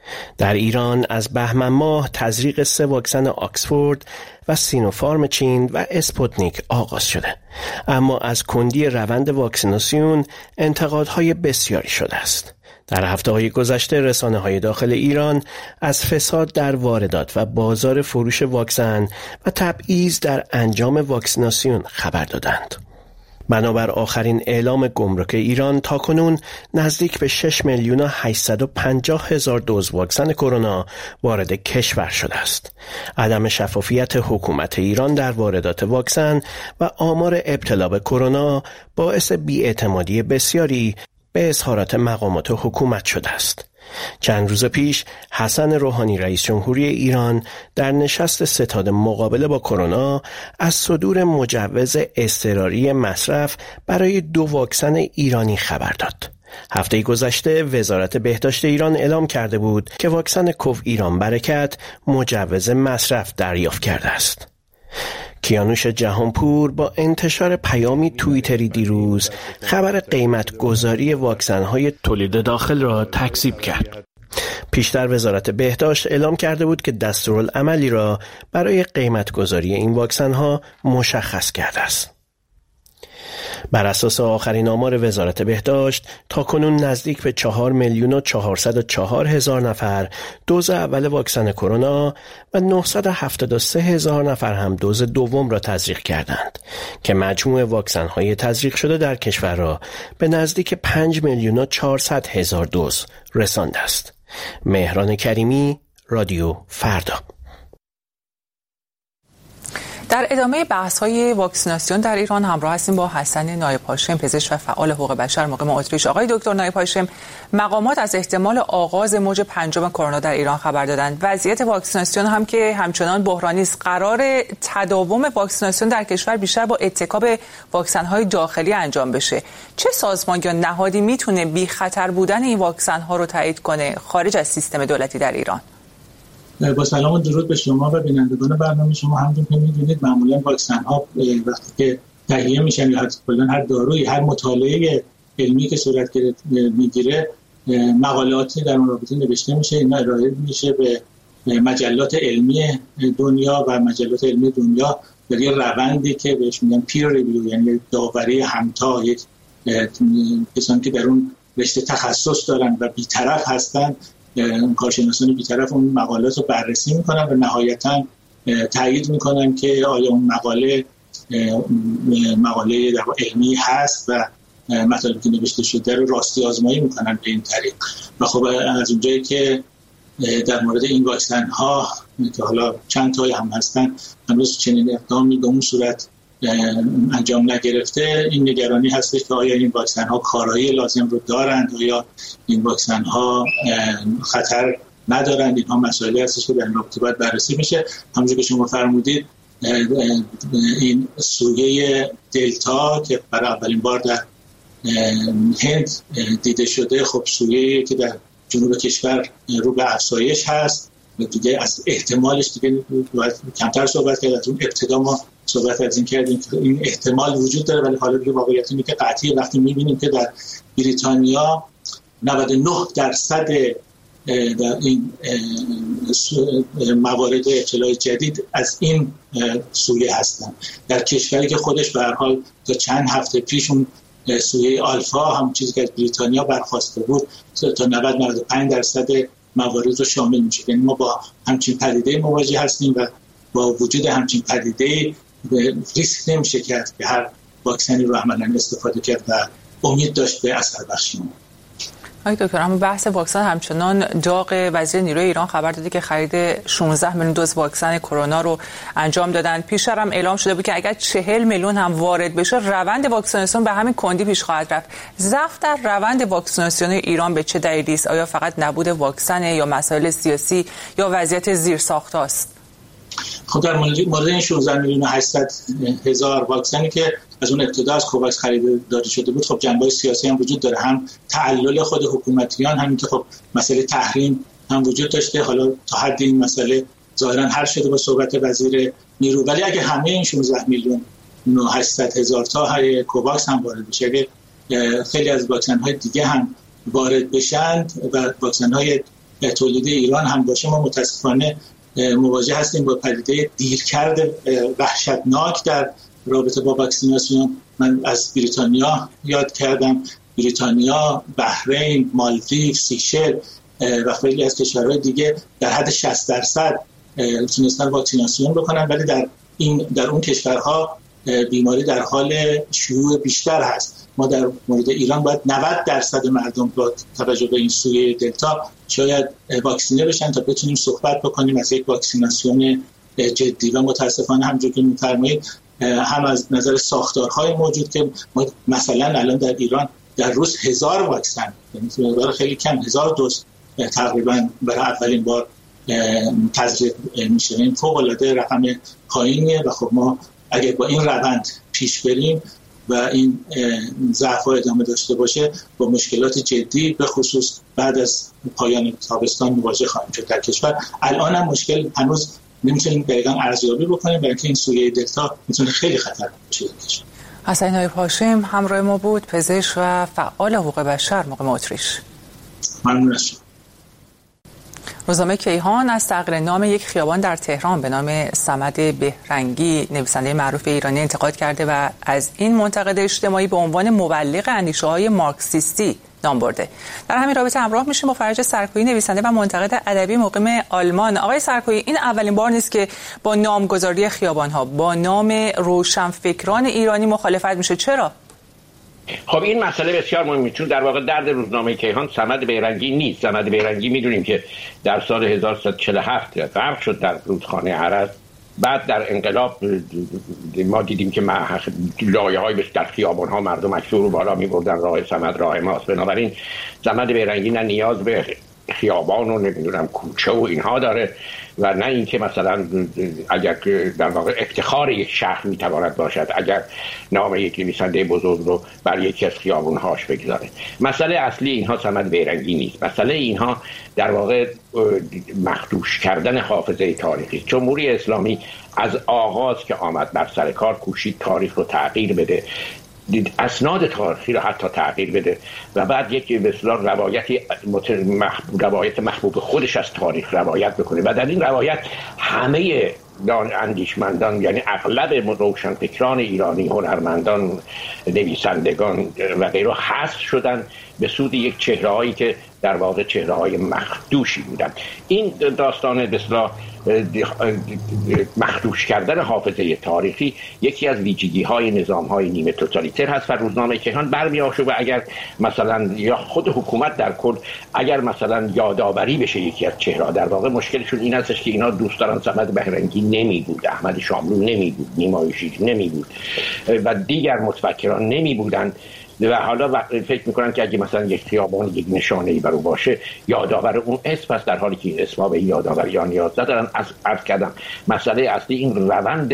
در ایران از بهمن ماه تزریق سه واکسن آکسفورد و سینوفارم چین و اسپوتنیک آغاز شده، اما از کندی روند واکسیناسیون انتقادهای بسیاری شده است. در هفته‌های گذشته رسانه‌های داخل ایران از فساد در واردات و بازار فروش واکسن و تبعیض در انجام واکسیناسیون خبر دادند. بنابر آخرین اعلام گمرک ایران تاکنون نزدیک به شش میلیون و هشتصد و پنجاه هزار دوز واکسن کرونا وارد کشور شده است. عدم شفافیت حکومت ایران در واردات واکسن و آمار ابتلا به کرونا باعث بی‌اعتمادی بسیاری به اظهارات مقامات حکومت شده است. چند روز پیش حسن روحانی رئیس جمهوری ایران در نشست ستاد مقابله با کرونا از صدور مجوز اضطراری مصرف برای دو واکسن ایرانی خبر داد. هفته گذشته وزارت بهداشت ایران اعلام کرده بود که واکسن کوو ایران برکت مجوز مصرف دریافت کرده است. کیانوش جهانپور با انتشار پیامی توییتری دیروز خبر قیمت گذاری واکسن‌های تولید داخل را تکذیب کرد. پیشتر وزارت بهداشت اعلام کرده بود که دستورالعملی را برای قیمت گذاری این واکسن‌ها مشخص کرده است. بر اساس آخرین آمار وزارت بهداشت تاکنون نزدیک به چهار میلیون و چهارصد و چهار هزار نفر دوز اول واکسن کرونا و نهصد و هفتاد و سه هزار نفر هم دوز دوم را تزریق کردند که مجموع واکسن های تزریق شده در کشور را به نزدیک پنج میلیون و چهارصد هزار دوز رسانده است. مهران کریمی، رادیو فردا. در ادامه بحث‌های واکسیناسیون در ایران همراه هستیم با حسن نایب هاشم، پزشک و فعال حقوق بشر مقیم اتریش. آقای دکتر نایب هاشم، مقامات از احتمال آغاز موج پنجم کرونا در ایران خبر دادند. وضعیت واکسیناسیون هم که همچنان بحرانی است. قرار تداوم واکسیناسیون در کشور بیشتر با اتکا به واکسن‌های داخلی انجام بشه. چه سازمان یا نهادی میتونه بی خطر بودن این واکسن‌ها رو تایید کنه خارج از سیستم دولتی در ایران؟ با سلام و درود به شما و بینندگان برنامه شما. همونطور که می‌دونید معمولاً واکسن‌ها وقتی که تهیه میشن یا کلاً هر دارویی، هر مطالعه علمی که صورت میگیره، مقالاتی در اون رابطه نوشته میشه، اینا ارائه میشه به مجلات علمی دنیا و مجلات علمی دنیا در یه روندی که بهش میگن پیر ریویو، یعنی داوری همتا، یک کسانی که در اون رشته تخصص دارن و بی‌طرف هستن، کارشناسان بی‌طرف اون مقالات رو بررسی میکنن و نهایتاً تایید میکنن که آیا اون مقاله مقاله علمی هست و مطالبی که نوشته شده رو راستی آزمایی میکنن به این طریق. و خب از اونجایی که در مورد این واکسن ها که حالا چند تایی هم هستن هنوز چنین اقدامی به اون صورت انجام نگرفته، این نگرانی هستش که آیا این واکسن ها کارایی لازم رو دارند، آیا این واکسن ها خطر ندارند. اینها مسائلی هستش که در این رابطه باید بررسی میشه. همونجور که شما فرمودید این سویه دلتا که برای اولین بار در هند دیده شده، خب سویه که در جنوب کشور رو به افزایش هست، دیگه از احتمالش دیگه باید کمتر صحبت کرد. از اون ابتدا ما صحبت از این کردیم که این احتمال وجود داره، ولی حالا دیگه واقعیت اینه که قطعی وقتی می‌بینیم که در بریتانیا نود و نه درصد در این موارد ابتلای جدید از این سویه هستن، در کشوری که خودش به هر حال تا چند هفته پیش اون سویه آلفا هم چیزی که از بریتانیا برخواسته بود تا نود تا نود و پنج درصد موارد رو شامل میشه. یعنی ما با همچین پدیده مواجه هستیم و با وجود همچین پدیده ریسک نمیشه کرد که هر واکسنی رو عملاً استفاده کرد و امید داشت به اثر بخشی. آقای دکتر، اما بحث واکسن همچنان داغ. وزیر نیروی ایران خبر داده که خرید شانزده میلیون دوز واکسن کرونا رو انجام دادن. پیشتر هم اعلام شده بود که اگر چهل میلیون هم وارد بشه روند واکسیناسیون به همین کندی پیش خواهد رفت. ضعف در روند واکسیناسیون ایران به چه دلیلی است؟ آیا فقط نبود واکسن یا مسائل سیاسی یا وضعیت زیرساخت است؟ خب در مورد این شانزده میلیون و هشتصد هزار واکسنی که از اون ابتدا از کوواکس خریداری شده بود، خب جنبه‌های سیاسی هم وجود داره، هم تعلل خود حکومتیان، همین که خب مسئله تحریم هم وجود داشته. حالا تا حدی این مسئله ظاهرا حل شده با صحبت وزیر نیرو، ولی اگه همه این شانزده میلیون و هشتصد هزار تا های کوواکس هم وارد بشه، اگه خیلی از واکسن‌های دیگه هم وارد بشن و واکسن‌های تولید ایران هم باشه، ما متاسفانه مواجه هستیم با پدیده دیرکرد وحشتناک در رابطه با واکسیناسیون. من از بریتانیا یاد کردم، بریتانیا، بحرین، مالدیو، سیشل و خیلی از کشورهای دیگه در حد شصت درصد تونستن واکسیناسیون بکنن، ولی در این در اون کشورها بیماری در حال شیوع بیشتر هست. ما در مورد ایران باید نود درصد مردم با توجه به این سویه دلتا شاید واکسینه بشن تا بتونیم صحبت بکنیم از یک واکسیناسیون جدی. و متاسفانه همونجور که می‌فرمایید هم از نظر ساختارهای موجود که ما مثلا الان در ایران در روز هزار واکسن، یعنی برای خیلی کم، هزار دوز تقریبا برای اولین بار تزریق میشه. این فوق‌العاده رقم پایینیه و خب ما اگر با این روند پیش بریم و این ضعف‌ها ادامه داشته باشه با مشکلات جدی به خصوص بعد از پایان تابستان مواجه خواهیم شد در کشور. الان هم مشکل هنوز نمیتونیم دقیقاً ارزیابی بکنیم، برای اینکه این سویه دلتا میتونه خیلی خطرناک باشه. حسین نایب هاشم همراه ما بود، پزشک و فعال حقوق بشر مقیم اتریش. ممنون از شما. روزنامه کیهان از تغییر نام یک خیابان در تهران به نام صمد بهرنگی نویسنده معروف ایرانی انتقاد کرده و از این منتقد اجتماعی به عنوان مبلغ اندیشه‌های مارکسیستی نام برده. در همین رابطه همراه میشیم با فرج سرکویی، نویسنده و منتقد ادبی مقیم آلمان. آقای سرکویی، این اولین بار نیست که با نامگذاری خیابان‌ها با نام روشنفکران ایرانی مخالفت میشه. چرا؟ خب این مسئله بسیار مهمه، چون در واقع درد روزنامه کیهان صمد بهرنگی نیست. صمد بهرنگی میدونیم که در سال هزار و سیصد و چهل و هفت غرق شد در رودخانه عرض. بعد در انقلاب ما دیدیم که لایه‌های در خیابان‌ها مردم عکس رو بالا می‌بردن، راه صمد راه ماست. بنابراین صمد بهرنگی نه نیاز به خیابان و نمیدونم کوچه و اینها داره و نه اینکه مثلا اگر در واقع افتخار یک شهر میتواند باشد اگر نام یک نویسنده بزرگ رو بر یکی از خیابون‌هاش بگذاره. مسئله اصلی اینها صمد بهرنگی نیست، مسئله اینها در واقع مخدوش کردن حافظه تاریخی. جمهوری اسلامی از آغاز که آمد بر سر کار کوشید تاریخ رو تغییر بده، اسناد تاریخی رو حتی تغییر بده و بعد یک به اصطلاح روایتی محبوب روایت محبوب خودش از تاریخ روایت بکنه و در این روایت همه دان اندیشمندان، یعنی اغلب روشنفکران ایرانی، هنرمندان، نویسندگان و غیره حذف شدن به سود یک چهره‌هایی که در واقع چهره‌های مخدوشی بودند. این داستان به اصطلاح مخدوش کردن حافظه تاریخی یکی از ویژگی‌های نظام‌های نیمه توتالیتر هست و روزنامه کیهان برمی‌آورد و اگر مثلا یا خود حکومت در کل اگر مثلا یادآوری بشه یکی از چهره‌ها، در واقع مشکلشون این هستش که اینا دوستان صمد بهرنگی نمی‌بود، احمد شاملو نمی‌بود، نیما یوشیج نمی‌بود و دیگر متفکران نمی‌بودند و حالا فکر میکنن که اگه مثلا یک خیابان یک نشانه‌ای بر او باشه یادآور اون اسم است، در حالی که این اسما به یادآوری ها نیاز ندارن. از عرض کردم مسئله اصلی این روند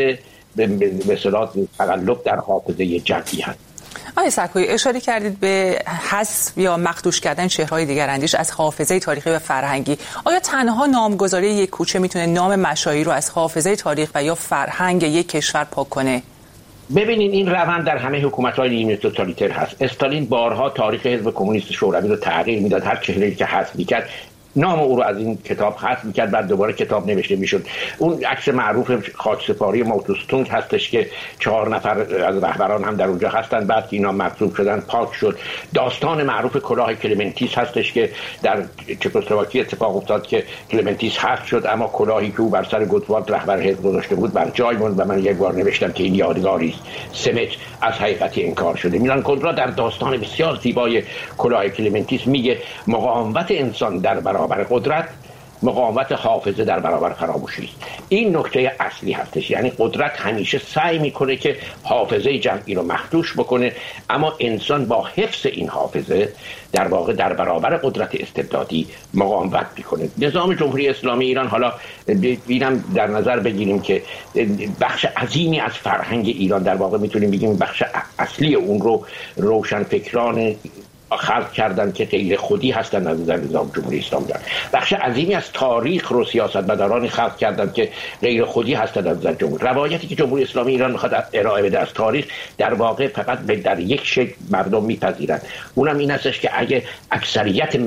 به اصطلاح تقلب در حافظه جمعی هست. آقای سرکویی، اشاره کردید به حذف یا مخدوش کردن چهره‌های دیگر اندیش از حافظه تاریخی و فرهنگی. آیا تنها نامگذاری یک کوچه میتونه نام مشاهیر رو از حافظه تاریخ و یا فرهنگ یک کشور پاک کنه؟ ببینید این روند در همه حکومت‌های نیمه توتالیتر هست. استالین بارها تاریخ حزب کمونیست شوروی رو تغییر میداد، هر چهره‌ای که حذف می‌کرد نام او رو از این کتاب حذف می‌کرد، بعد دوباره کتاب نوشته می‌شد. اون عکس معروف خاکسپاری ماوتوستونگ هستش که چهار نفر از رهبران هم در اونجا هستند، بعد که اینا مطلوب شدن پاک شد. داستان معروف کلاه کلمنتیس هستش که در چکسلواکی اتفاق افتاد که کلمنتیس حذف شد اما کلاهی که او بر سر گوتوالد رهبر حزب گذاشته بود بر جای موند و من یک بار نوشتم که این یادگاری است. سمت از حقیقتی انکار شده. میلان کندرا در داستان بسیار زیبای کلاه کلمنتیس میگه مقاومت انسان در برابر قدرت مقاومت حافظه در برابر فراموشی است. این نکته اصلی هستش، یعنی قدرت همیشه سعی میکنه که حافظه جمعی رو مخدوش بکنه اما انسان با حفظ این حافظه در واقع در برابر قدرت استبدادی مقاومت میکنه. نظام جمهوری اسلامی ایران، حالا ببینم در نظر بگیریم که بخش عظیمی از فرهنگ ایران در واقع میتونیم بگیم بخش اصلی اون رو روشنفکران خلق کردن که غیر خودی هستند از نظر نظام جمهوری اسلامی دارن. بخش عظیمی از تاریخ رو سیاستمداران خلق کردن که غیر خودی هستند از نظر جمهوری. روایتی که جمهوری اسلامی ایران میخواد ارائه بده از تاریخ در واقع فقط در یک شکل مردم میپذیرند، اونم این هستش که اگه اکثریت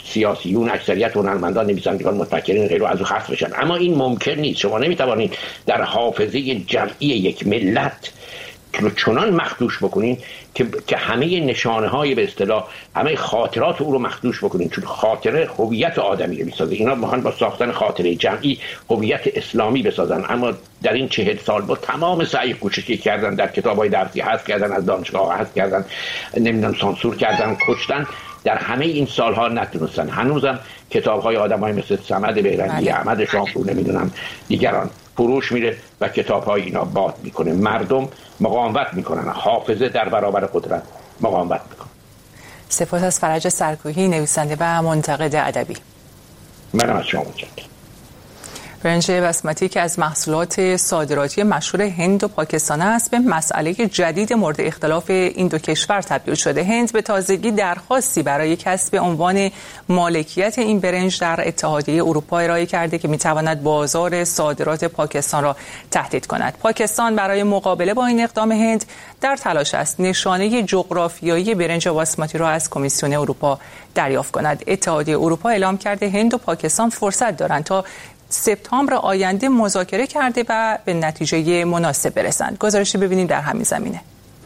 سیاسیون، اکثریت هنرمندان، نویسندگان، متفکرین غیره از او حذف بشن. اما این ممکن نیست. شما نمیتوانید در حافظه جمعی یک ملت چنان مخدوش بکنین که که همه نشانه های به اصطلاح همه خاطرات او رو مخدوش بکنین، چون خاطره هویت آدمی رو میسازه. اینا میخوان با ساختن خاطره جمعی هویت اسلامی بسازن، اما در این چهل سال با تمام سعی کوششی کردن، در کتاب‌های درسی حذف کردن، از دانشگاه حذف کردن، نمیدونم سانسور کردن، کشتن، در همه این سالها نتونستن. هنوزم کتاب‌های آدمای مثل صمد بیرنگی، احمد شامپور، نمیدونم دیگران فروش میره و کتاب‌های اینا باد میکنه. مردم مقاومت میکنن، حافظه در برابر قدرت مقاومت میکنه. سپاس از فرج سرکوهی، نویسنده و منتقد ادبی. منم از شما متشکرم. برنج باسمتی که از محصولات صادراتی مشهور هند و پاکستان است، به مسئله جدید مورد اختلاف این دو کشور تبدیل شده. هند به تازگی درخواستی برای کسب عنوان مالکیت این برنج در اتحادیه اروپا ارائه کرده که میتواند بازار صادرات پاکستان را تهدید کند. پاکستان برای مقابله با این اقدام هند در تلاش است نشانه جغرافیایی برنج باسمتی را از کمیسیون اروپا دریافت کند. اتحادیه اروپا اعلام کرده هند و پاکستان فرصت دارند تا سپتامبر آینده مذاکره کرده و به نتیجه مناسب برسند. گزارشی ببینید در همین زمینه.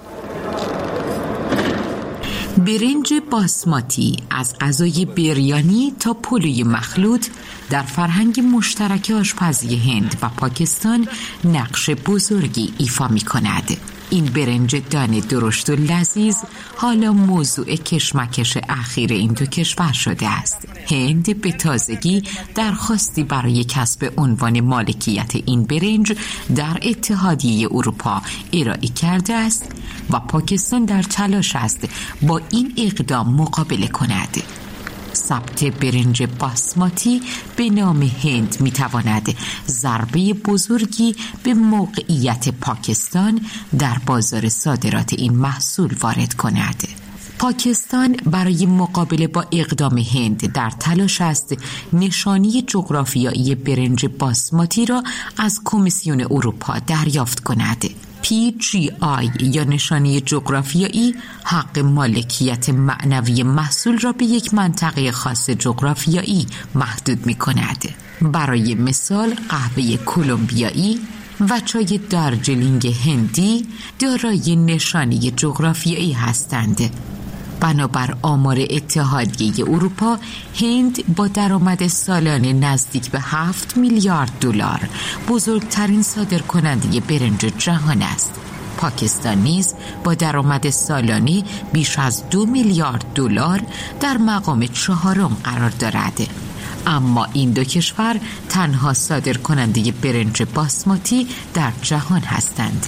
برنج باسماتی از غذای بریانی تا پلوی مخلوط در فرهنگ مشترک آشپزی هند و پاکستان نقش بزرگی ایفا می کند. این برنج دانه درشت و لذیذ حالا موضوع کشمکش اخیر این دو کشور شده است. هند به تازگی درخواستی برای کسب عنوان مالکیت این برنج در اتحادیه اروپا ارائه کرده است و پاکستان در تلاش است با این اقدام مقابله کند. ثبت برنج باسماتی به نام هند میتواند ضربه بزرگی به موقعیت پاکستان در بازار صادرات این محصول وارد کند. پاکستان برای مقابله با اقدام هند در تلاش است نشانی جغرافیایی برنج باسماتی را از کمیسیون اروپا دریافت کند. پی جی آی یا نشانی جغرافیایی حق مالکیت معنوی محصول را به یک منطقه خاص جغرافیایی محدود می کند. برای مثال قهوه کلمبیایی و چای دارجلینگ هندی دارای نشانی جغرافیایی هستند. بنابر آمار اتحادیه اروپا، هند با درآمد سالانه نزدیک به هفت میلیارد دلار بزرگترین صادرکننده برنج جهان است. پاکستان نیز با درآمد سالانه بیش از دو میلیارد دلار در مقام چهارم قرار دارد. اما این دو کشور تنها صادرکننده برنج باسماتی در جهان هستند.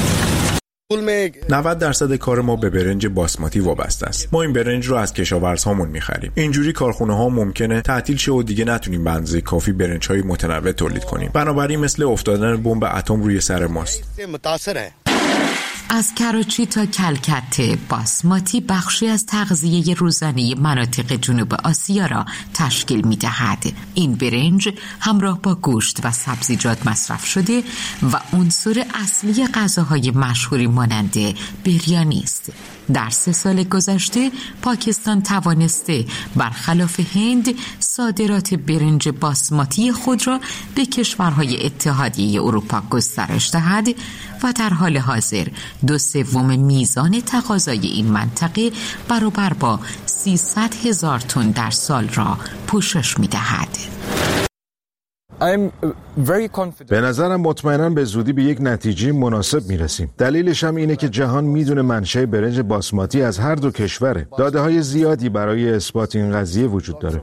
نود درصد کار ما به برنج باسماتی وابسته است. ما این برنج رو از کشاورزهامون می‌خریم. اینجوری کارخونه‌ها ممکنه تعطیل شه و دیگه نتونیم به اندازه کافی برنج‌های متنوع تولید کنیم. بنابراین مثل افتادن بمب اتم روی سر ماست. از کراچی تا کلکته باسماتی بخشی از تغذیه روزانه مناطق جنوب آسیا را تشکیل می دهد. این برنج همراه با گوشت و سبزیجات مصرف شده و عنصر اصلی غذاهای مشهوری مانند بریانی است. در سه سال گذشته پاکستان توانسته برخلاف هند صادرات برنج باسماتی خود را به کشورهای اتحادیه اروپا گسترش دهد و در حال حاضر دو سوم میزان تقاضای این منطقه برابر با سیصد هزار تن در سال را پوشش می‌دهد. به نظرم مطمئناً به زودی به یک نتیجه مناسب میرسیم. دلیلش هم اینه که جهان میدونه منشأ برنج باسماتی از هر دو کشوره. داده های زیادی برای اثبات این قضیه وجود داره.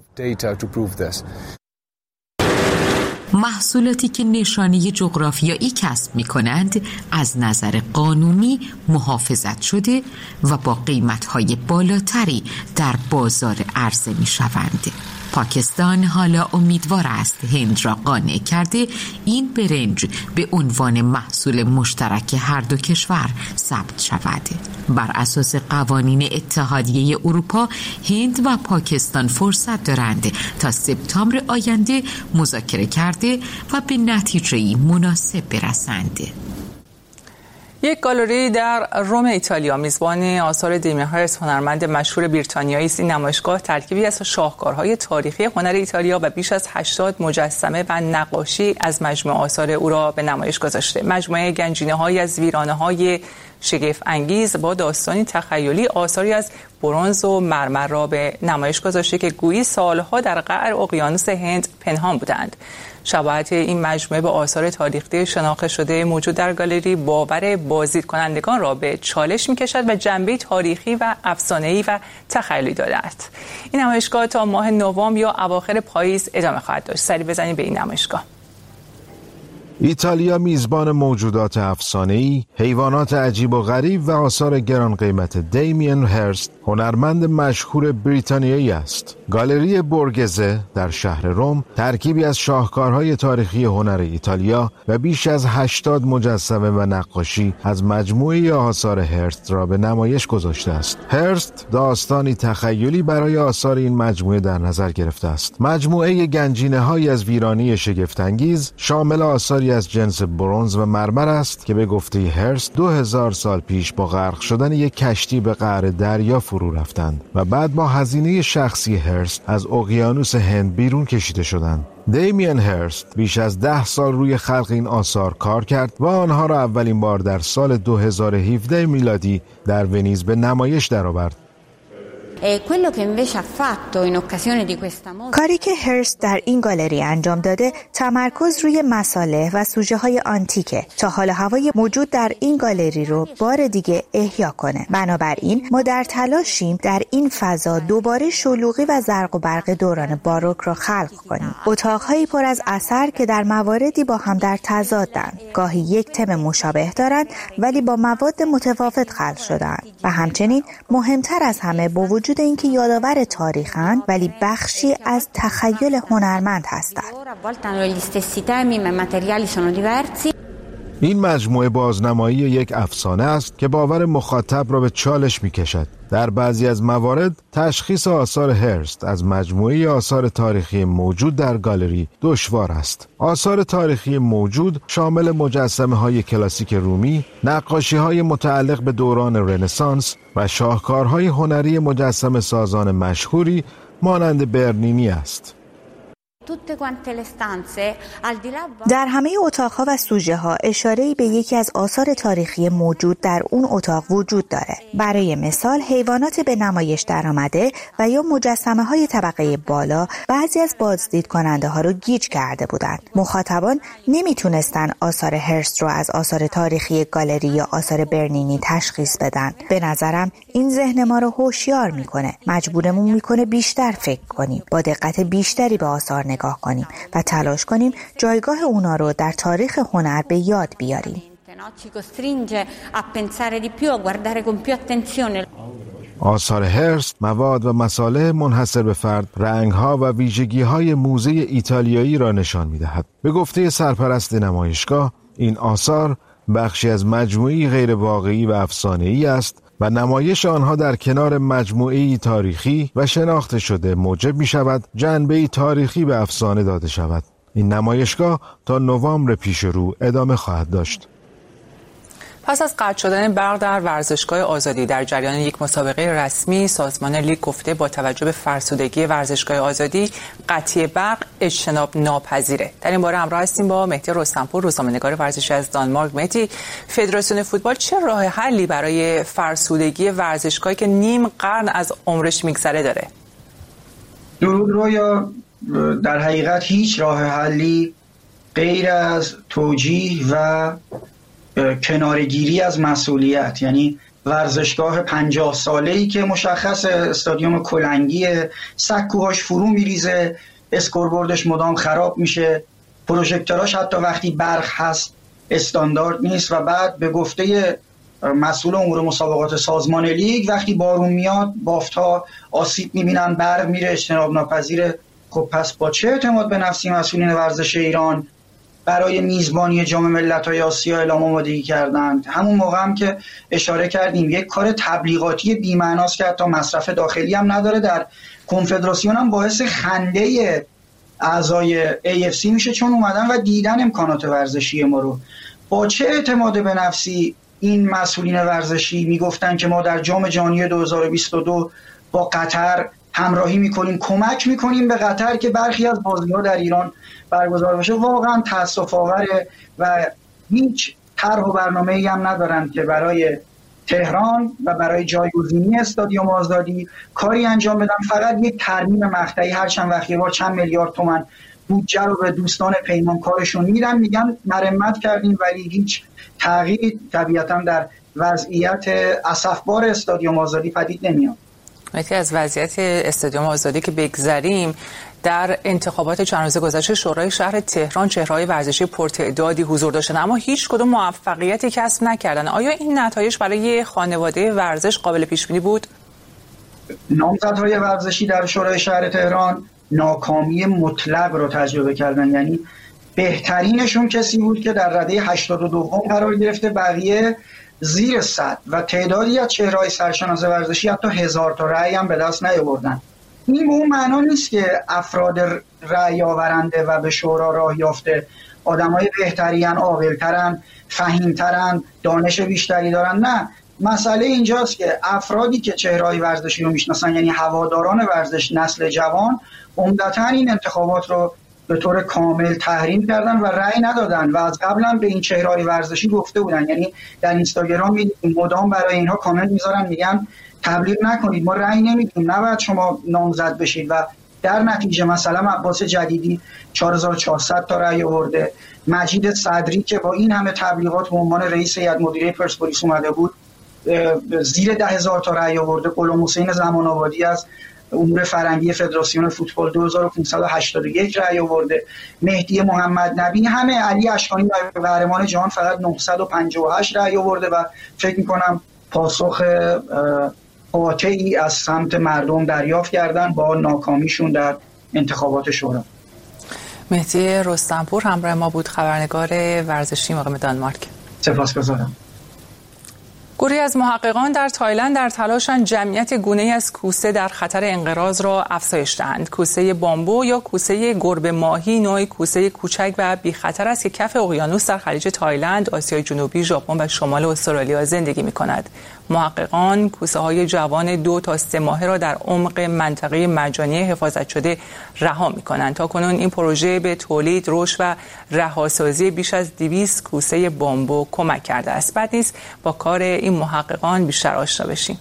محصولاتی که نشانی جغرافیایی کسب می کنند از نظر قانونی محافظت شده و با قیمت‌های بالاتری در بازار عرضه می شوند. پاکستان حالا امیدوار است هند را قانع کرده این برنج به عنوان محصول مشترک هر دو کشور ثبت شود. بر اساس قوانین اتحادیه اروپا، هند و پاکستان فرصت دارند تا سپتامبر آینده مذاکره کرده و به نتیجه‌ای مناسب برسند. یک گالری در روم ایتالیا میزبان آثار دیمین هرست هنرمند مشهور بریتانیایی است. این نمایشگاه ترکیبی از شاهکارهای تاریخی هنر ایتالیا و بیش از هشتاد مجسمه و نقاشی از مجموعه آثار او را به نمایش گذاشته. مجموعه گنجینه‌هایی از ویرانه‌های شگفت انگیز با داستانی تخیلی، آثاری از برنز و مرمر را به نمایش گذاشته که گویی سالها در قعر اقیانوس هند پنهان بودند. شباهت این مجموعه به آثار تاریخی شناخته شده موجود در گالری باور بازدید کنندگان را به چالش می‌کشد و جنبه تاریخی و افسانه‌ای و تخیلی داده است. این نمایشگاه تا ماه نوامبر یا اواخر پاییز ادامه خواهد داشت. سری بزنید به این نمایشگاه. ایتالیا میزبان موجودات افسانه‌ای، حیوانات عجیب و غریب و آثار گران قیمت دیمین هرست، هنرمند مشهور بریتانیایی است. گالری بورگزه در شهر روم ترکیبی از شاهکارهای تاریخی هنر ایتالیا و بیش از هشتاد مجسمه و نقاشی از مجموعه آثار هرست را به نمایش گذاشته است. هرست داستانی تخیلی برای آثار این مجموعه در نظر گرفته است. مجموعه گنجینه‌هایی از ویرانی شگفت‌انگیز شامل آثاری از جنس برنز و مرمر است که به گفته هرست دو هزار سال پیش با غرق شدن یک کشتی به قعر دریا فرو رفتند و بعد با هزینه شخصی هرست از اقیانوس هند بیرون کشیده شدند. دیمین هرست بیش از ده سال روی خلق این آثار کار کرد و آنها را اولین بار در سال دو هزار و هفده میلادی در ونیز به نمایش درآورد. کاری که هرست در این گالری انجام داده تمرکز روی مصالح و سوژه های آنتیکه تا حال هوای موجود در این گالری رو بار دیگه احیا کنه. بنابراین ما در تلاشیم در این فضا دوباره شلوغی و زرق و برق دوران باروک را خلق کنیم. اتاقهایی پر از اثر که در مواردی با هم در تضادند، گاهی یک تم مشابه دارند ولی با مواد متفاوت خلق شدند و همچنین مهمتر از همه با وجود اینکه یادآور تاریخن ولی بخشی از تخیل هنرمند هستند. این مجموعه بازنمایی یک افسانه است که باور مخاطب را به چالش می‌کشد. در بعضی از موارد تشخیص آثار هرست از مجموعه آثار تاریخی موجود در گالری دشوار است. آثار تاریخی موجود شامل مجسمه‌های کلاسیک رومی، نقاشی‌های متعلق به دوران رنسانس و شاهکارهای هنری مجسمه سازان مشهوری مانند برنینی است. در همه اتاقها و سوژه ها اشاره‌ای به یکی از آثار تاریخی موجود در اون اتاق وجود داره. برای مثال حیوانات به نمایش درآمده و یا مجسمه های طبقه بالا بعضی از بازدید کننده ها رو گیج کرده بودند. مخاطبان نمیتونستن آثار هرست رو از آثار تاریخی گالری یا آثار برنینی تشخیص بدن. به نظرم این ذهن ما رو هوشیار میکنه، مجبورمون میکنه بیشتر فکر کنیم، با دقت بیشتری به آثار نگاه کنیم و تلاش کنیم جایگاه اونا رو در تاریخ هنر به یاد بیاریم. آثار هرست مواد و مصالح منحصر به فرد، رنگ‌ها و ویژگی‌های موزه ایتالیایی را نشان می‌دهد. به گفته سرپرست نمایشگاه، این آثار بخشی از مجموعه‌ای غیر واقعی و افسانه‌ای است و نمایش آنها در کنار مجموعه‌ای تاریخی و شناخته شده موجب می شود جنبه‌ای تاریخی به افسانه داده شود. این نمایشگاه تا نوامبر پیش رو ادامه خواهد داشت. پس از قطع شدن برق در ورزشگاه آزادی در جریان یک مسابقه رسمی، سازمان لیگ گفته با توجه به فرسودگی ورزشگاه آزادی قطعی برق اجتناب ناپذیره. در این باره همراه هستیم با مهدی رستمپور، روزنامه‌نگار ورزشی از دانمارک. مهدی، فدراسیون فوتبال چه راه حلی برای فرسودگی ورزشگاهی که نیم قرن از عمرش میگذره داره؟ درود رویا، در حقیقت هیچ راه حلی غیر از توجیه و کنارگیری از مسئولیت، یعنی ورزشگاه پنجاه ساله‌ای که مشخص استادیوم کلنگیه، سکوهاش فرو میریزه، اسکوربوردش مدام خراب میشه، پروژکتوراش حتی وقتی برق هست استاندارد نیست و بعد به گفته مسئول امور مسابقات سازمان لیگ وقتی بارون میاد بافت‌ها آسیب میبینن، برق میره، اجتناب ناپذیره. خب پس با چه اعتماد به نفسی مسئولین ورزش ایران برای میزبانی جام ملت‌های آسیا اعلام آمادگی کردند؟ همون موقع هم که اشاره کردیم یک کار تبلیغاتی بی‌معناست که حتی مصرف داخلی هم نداره، در کنفدراسیون هم باعث خنده اعضای ای اف سی میشه چون اومدن و دیدن امکانات ورزشی ما رو. با چه اعتماد به نفسی این مسئولین ورزشی میگفتن که ما در جام جهانی دو هزار و بیست و دو با قطر همراهی میکنیم، کمک میکنیم به قطر که برخی از بازی‌ها در ایران برگزار بشه. واقعا تأسف آوره و هیچ طرح و برنامه‌ای هم ندارن که برای تهران و برای جایگزینی استادیوم آزادی کاری انجام بدن. فقط یک ترمیم مقطعی هر چند وقت یه بار چند میلیارد تومان بودجه رو به دوستان پیمانکارشون میدن، میگن مرمت کردیم، ولی هیچ تغییری طبیعتا در وضعیت اسفبار استادیوم آزادی پدید نمیاد. یکی از وضعیت استادیوم آزادی که بگذریم، در انتخابات چند روز گذشته شورای شهر تهران چهره‌های ورزشی پرتعدادی حضور داشتند اما هیچ کدوم موفقیتی کسب نکردند. آیا این نتایج برای خانواده ورزش قابل پیش بینی بود؟ نامزدهای ورزشی در شورای شهر تهران ناکامی مطلق رو تجربه کردن، یعنی بهترینشون کسی بود که در رده هشتاد و دو قرار گرفته، بقیه زیر صد و تعدادی از چهره‌های سرشناس ورزشی حتی هزار تا رأی هم به دست نیاوردن. این به اون معنا نیست که افراد رأی آورنده و به شورا راه یافته آدمای بهترین، عاقل‌ترن، فهیم‌ترن، دانش بیشتری دارن. نه، مسئله اینجاست که افرادی که چهره‌های ورزشی رو میشناسن، یعنی هواداران ورزش، نسل جوان، عمدتاً این انتخابات رو به طور کامل تحریم کردن و رأی ندادن و از قبل هم به این چهره‌های ورزشی گفته بودن. یعنی در اینستاگرام می‌دیدیم مدام برای اینها کامنت میذارن، میگن تبلیغ نکنید، ما رأی نمیدیم، نباید شما نامزد بشید. و در نتیجه مثلا عباس جدیدی چهار هزار و چهارصد تا رأی آورده، مجید صدری که با این همه تبلیغات به عنوان رئیس هیئت مدیره پرسپولیس اومده بود زیر ده هزار تا رأی آورده، غلام حسین زمان آبادی از امور فرنگی فدراسیون فوتبال دو هزار و پانصد و هشتاد و یک رأی آورده، مهدی محمد نبی، همه، علی اشکانی قهرمان جهان فقط نهصد و پنجاه و هشت رأی آورده و فکر می‌کنم پاسخ قاطعی از سمت مردم دریافت کردن با ناکامیشون در انتخابات شورا. مهدی رستمپور همراه ما بود، خبرنگار ورزشی مقیم دانمارک. سپاسگزارم. گروهی از محققان در تایلند در تلاشند جمعیت گونه‌ای از کوسه در خطر انقراض را افزایش دهند. کوسه بامبو یا کوسه گربه ماهی نوعی کوسه کوچک و بی خطر است که کف اقیانوس در خلیج تایلند، آسیای جنوبی، ژاپن و شمال استرالیا زندگی می‌کند. محققان کوسه‌های جوان دو تا سه ماهه را در عمق منطقه مرجانی حفاظت شده رها می‌کنند. تاکنون این پروژه به تولید، رشد و رهاسازی بیش از دویست کوسه بامبو کمک کرده است. بد نیست با کار این محققان بیشتر آشنا بشیم.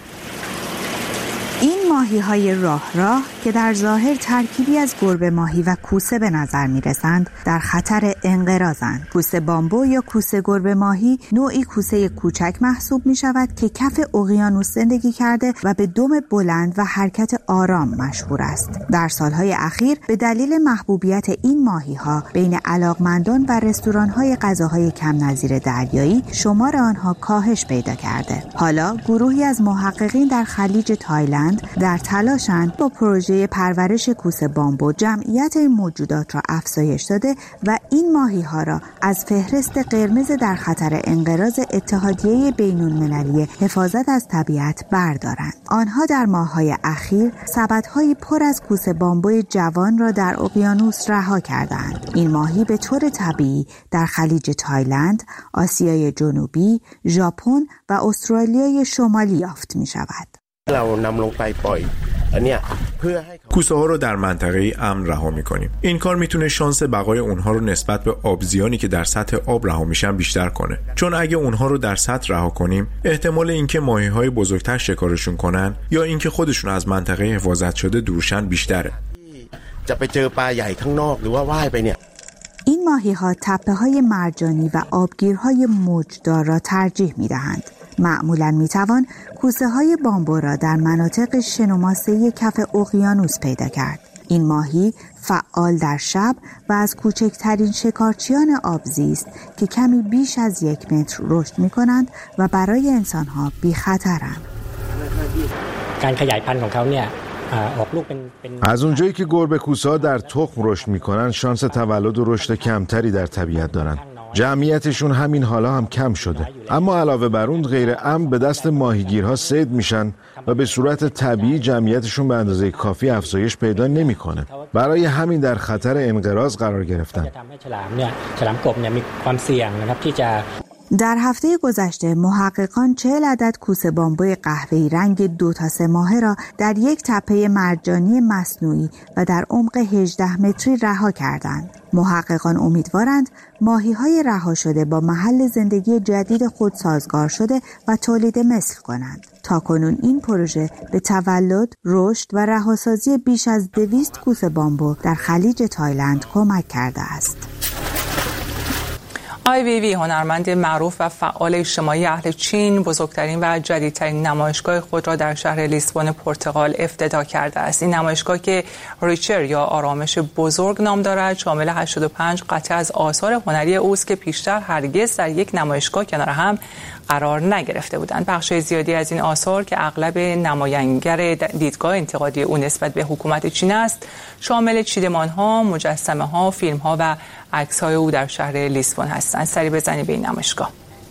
این ماهی‌های راه راه که در ظاهر ترکیبی از گربه ماهی و کوسه به نظر می‌رسند، در خطر انقراضند. کوسه بامبو یا کوسه گربه ماهی نوعی کوسه کوچک محسوب می‌شود که کف اقیانوس زندگی کرده و به دم بلند و حرکت آرام مشهور است. در سالهای اخیر به دلیل محبوبیت این ماهی‌ها بین علاقمندان و رستوران‌های غذاهای کم نظیر دریایی شمار آنها کاهش پیدا کرده. حالا گروهی از محققین در خلیج تایلند در تلاشند با پروژه پرورش کوسه بامبو جمعیت این موجودات را افزایش داده و این ماهی‌ها را از فهرست قرمز در خطر انقراض اتحادیه بین‌المللی حفاظت از طبیعت بردارند. آنها در ماه‌های اخیر سبدهای پر از کوسه بامبو جوان را در اقیانوس رها کردند. این ماهی به طور طبیعی در خلیج تایلند، آسیای جنوبی، ژاپن و استرالیای شمالی یافت می‌شود. کوسه ها رو در منطقه امن رها میکنیم. این کار میتونه شانس بقای اونها رو نسبت به آبزیانی که در سطح آب رها میشن بیشتر کنه، چون اگه اونها رو در سطح رها کنیم احتمال اینکه ماهی های بزرگتر شکارشون کنن یا اینکه خودشون از منطقه حفاظت شده دورشن بیشتره. این ماهی‌ها تپه‌های مرجانی و آبگیرهای موجدار را ترجیح می‌دهند. معمولاً می‌توان کوسه‌های بامبو را در مناطق شن کف اقیانوس پیدا کرد. این ماهی فعال در شب و از کوچکترین شکارچیان آبزی است که کمی بیش از یک متر رشد می‌کنند و برای انسان‌ها بی‌خطرند. از اونجایی که گربه کوسه‌ها در تخم رشد می‌کنند، شانس تولد و رشد کمتری در طبیعت دارند. جمعیتشون همین حالا هم کم شده، اما علاوه بر اون غیر امن به دست ماهیگیرها صید میشن و به صورت طبیعی جمعیتشون به اندازه کافی افزایش پیدا نمیکنه. برای همین در خطر انقراض قرار گرفتن. در هفته گذشته محققان چهل عدد کوسه بامبوی قهوه‌ای رنگ دو تا سه ماهه را در یک تپه مرجانی مصنوعی و در عمق هجده متری رها کردند. محققان امیدوارند ماهی‌های رها شده با محل زندگی جدید خود سازگار شده و تولید مثل کنند. تاکنون این پروژه به تولد، رشد و رهاسازی بیش از دویست کوسه بامبو در خلیج تایلند کمک کرده است. آی وی وی هنرمند معروف و فعال اجتماعی اهل چین بزرگترین و جدیدترین نمایشگاه خود را در شهر لیسبون پرتغال افتتاح کرده است. این نمایشگاه که ریچر یا آرامش بزرگ نام دارد شامل هشتاد و پنج قطعه از آثار هنری اوست که پیشتر هرگز در یک نمایشگاه کنار هم قرار نگرفته بودند. بخش زیادی از این آثار که اغلب نماینگر دیدگاه انتقادی او نسبت به حکومت چین است شامل چیدمان‌ها، مجسمه‌ها، فیلم‌ها و عکس‌های او در شهر لیسبون هستند. سری بزنید به این نمایشگاه.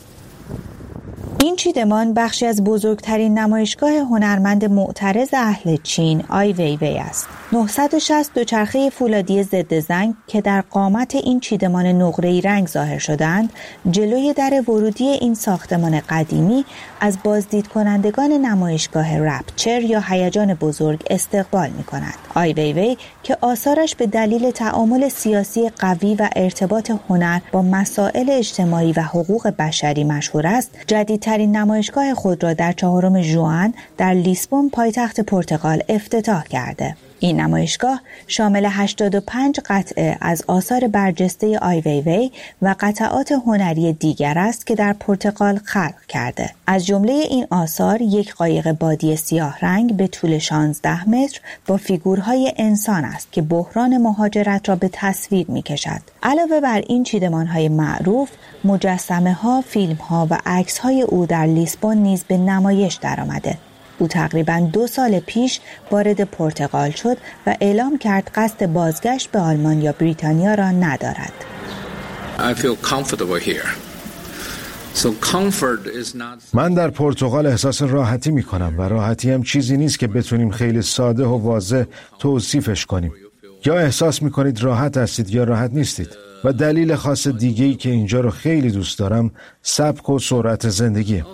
این چیدمان بخشی از بزرگترین نمایشگاه هنرمند معترض اهل چین آی وی وی است. نهصد و شصت دوچرخه فولادی ضد زنگ که در قامت این چیدمان نقره‌ای رنگ ظاهر شدند، جلوی در ورودی این ساختمان قدیمی از بازدید کنندگان نمایشگاه رپچر یا هیجان بزرگ استقبال می‌کند. آی وی وی که آثارش به دلیل تعامل سیاسی قوی و ارتباط هنر با مسائل اجتماعی و حقوق بشری مشهور است، جدیدترین نمایشگاه خود را در چهارم ژوئن در لیسبون پایتخت پرتغال افتتاح کرده. این نمایشگاه شامل هشتاد و پنج قطعه از آثار برجسته آی وی وی و قطعات هنری دیگر است که در پرتغال خلق کرده. از جمله این آثار یک قایق بادی سیاه رنگ به طول شانزده متر با فیگورهای انسان است که بحران مهاجرت را به تصویر می کشد. علاوه بر این چیدمانهای معروف، مجسمه ها، فیلم ها و عکس های او در لیسبون نیز به نمایش درآمده. او تقریباً دو سال پیش وارد پرتغال شد و اعلام کرد قصد بازگشت به آلمان یا بریتانیا را ندارد. I feel comfortable here. So comfort is not... من در پرتغال احساس راحتی می کنم و راحتی هم چیزی نیست که بتونیم خیلی ساده و واضح توصیفش کنیم. یا احساس می کنید راحت هستید یا راحت نیستید. و دلیل خاص دیگه‌ای که اینجا رو خیلی دوست دارم سبک و سرعت زندگیه.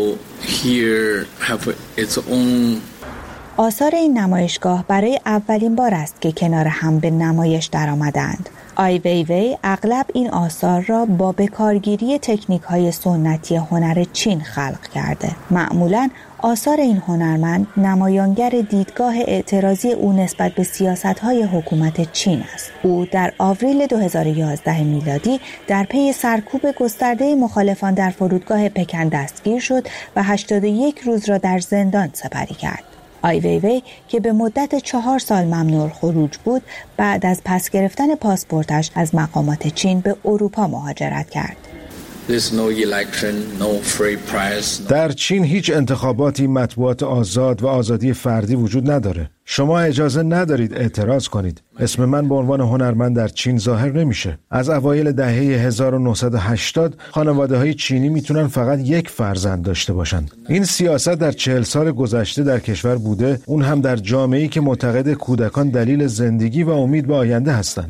آثار این نمایشگاه برای اولین بار است که کنار هم به نمایش درآمدند. آی وی وی اغلب این آثار را با بکارگیری تکنیک‌های سنتی هنر چین خلق کرده. معمولاً آثار این هنرمند نمایانگر دیدگاه اعتراضی او نسبت به سیاست‌های حکومت چین است. او در آوریل دو هزار و یازده میلادی در پی سرکوب گسترده مخالفان در فرودگاه پکن دستگیر شد و هشتاد و یک روز را در زندان سپری کرد. آی وی وی که به مدت چهار سال ممنوع خروج بود، بعد از پس گرفتن پاسپورتش از مقامات چین به اروپا مهاجرت کرد. در چین هیچ انتخاباتی، مطبوعات آزاد و آزادی فردی وجود نداره. شما اجازه ندارید اعتراض کنید. اسم من به عنوان هنرمند در چین ظاهر نمیشه. از اوایل دهه هزار و نهصد و هشتاد خانواده‌های چینی میتونن فقط یک فرزند داشته باشن. این سیاست در چهل سال گذشته در کشور بوده، اون هم در جامعه‌ای که معتقد کودکان دلیل زندگی و امید به آینده هستند.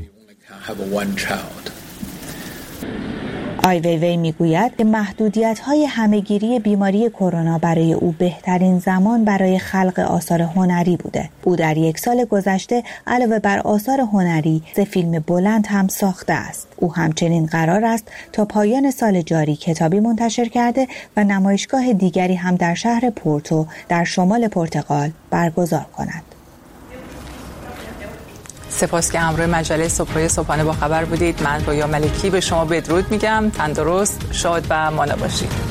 آی وی وی میگوید که محدودیت‌های همه‌گیری بیماری کرونا برای او بهترین زمان برای خلق آثار هنری بوده. او در یک سال گذشته علاوه بر آثار هنری، سه فیلم بلند هم ساخته است. او همچنین قرار است تا پایان سال جاری کتابی منتشر کرده و نمایشگاه دیگری هم در شهر پورتو در شمال پرتغال برگزار کند. سپاس که همراه مجله صبحگاهی صبحانه با خبر بودید. من رویا ملکی به شما بدرود میگم. تندرست، شاد و مانا باشید.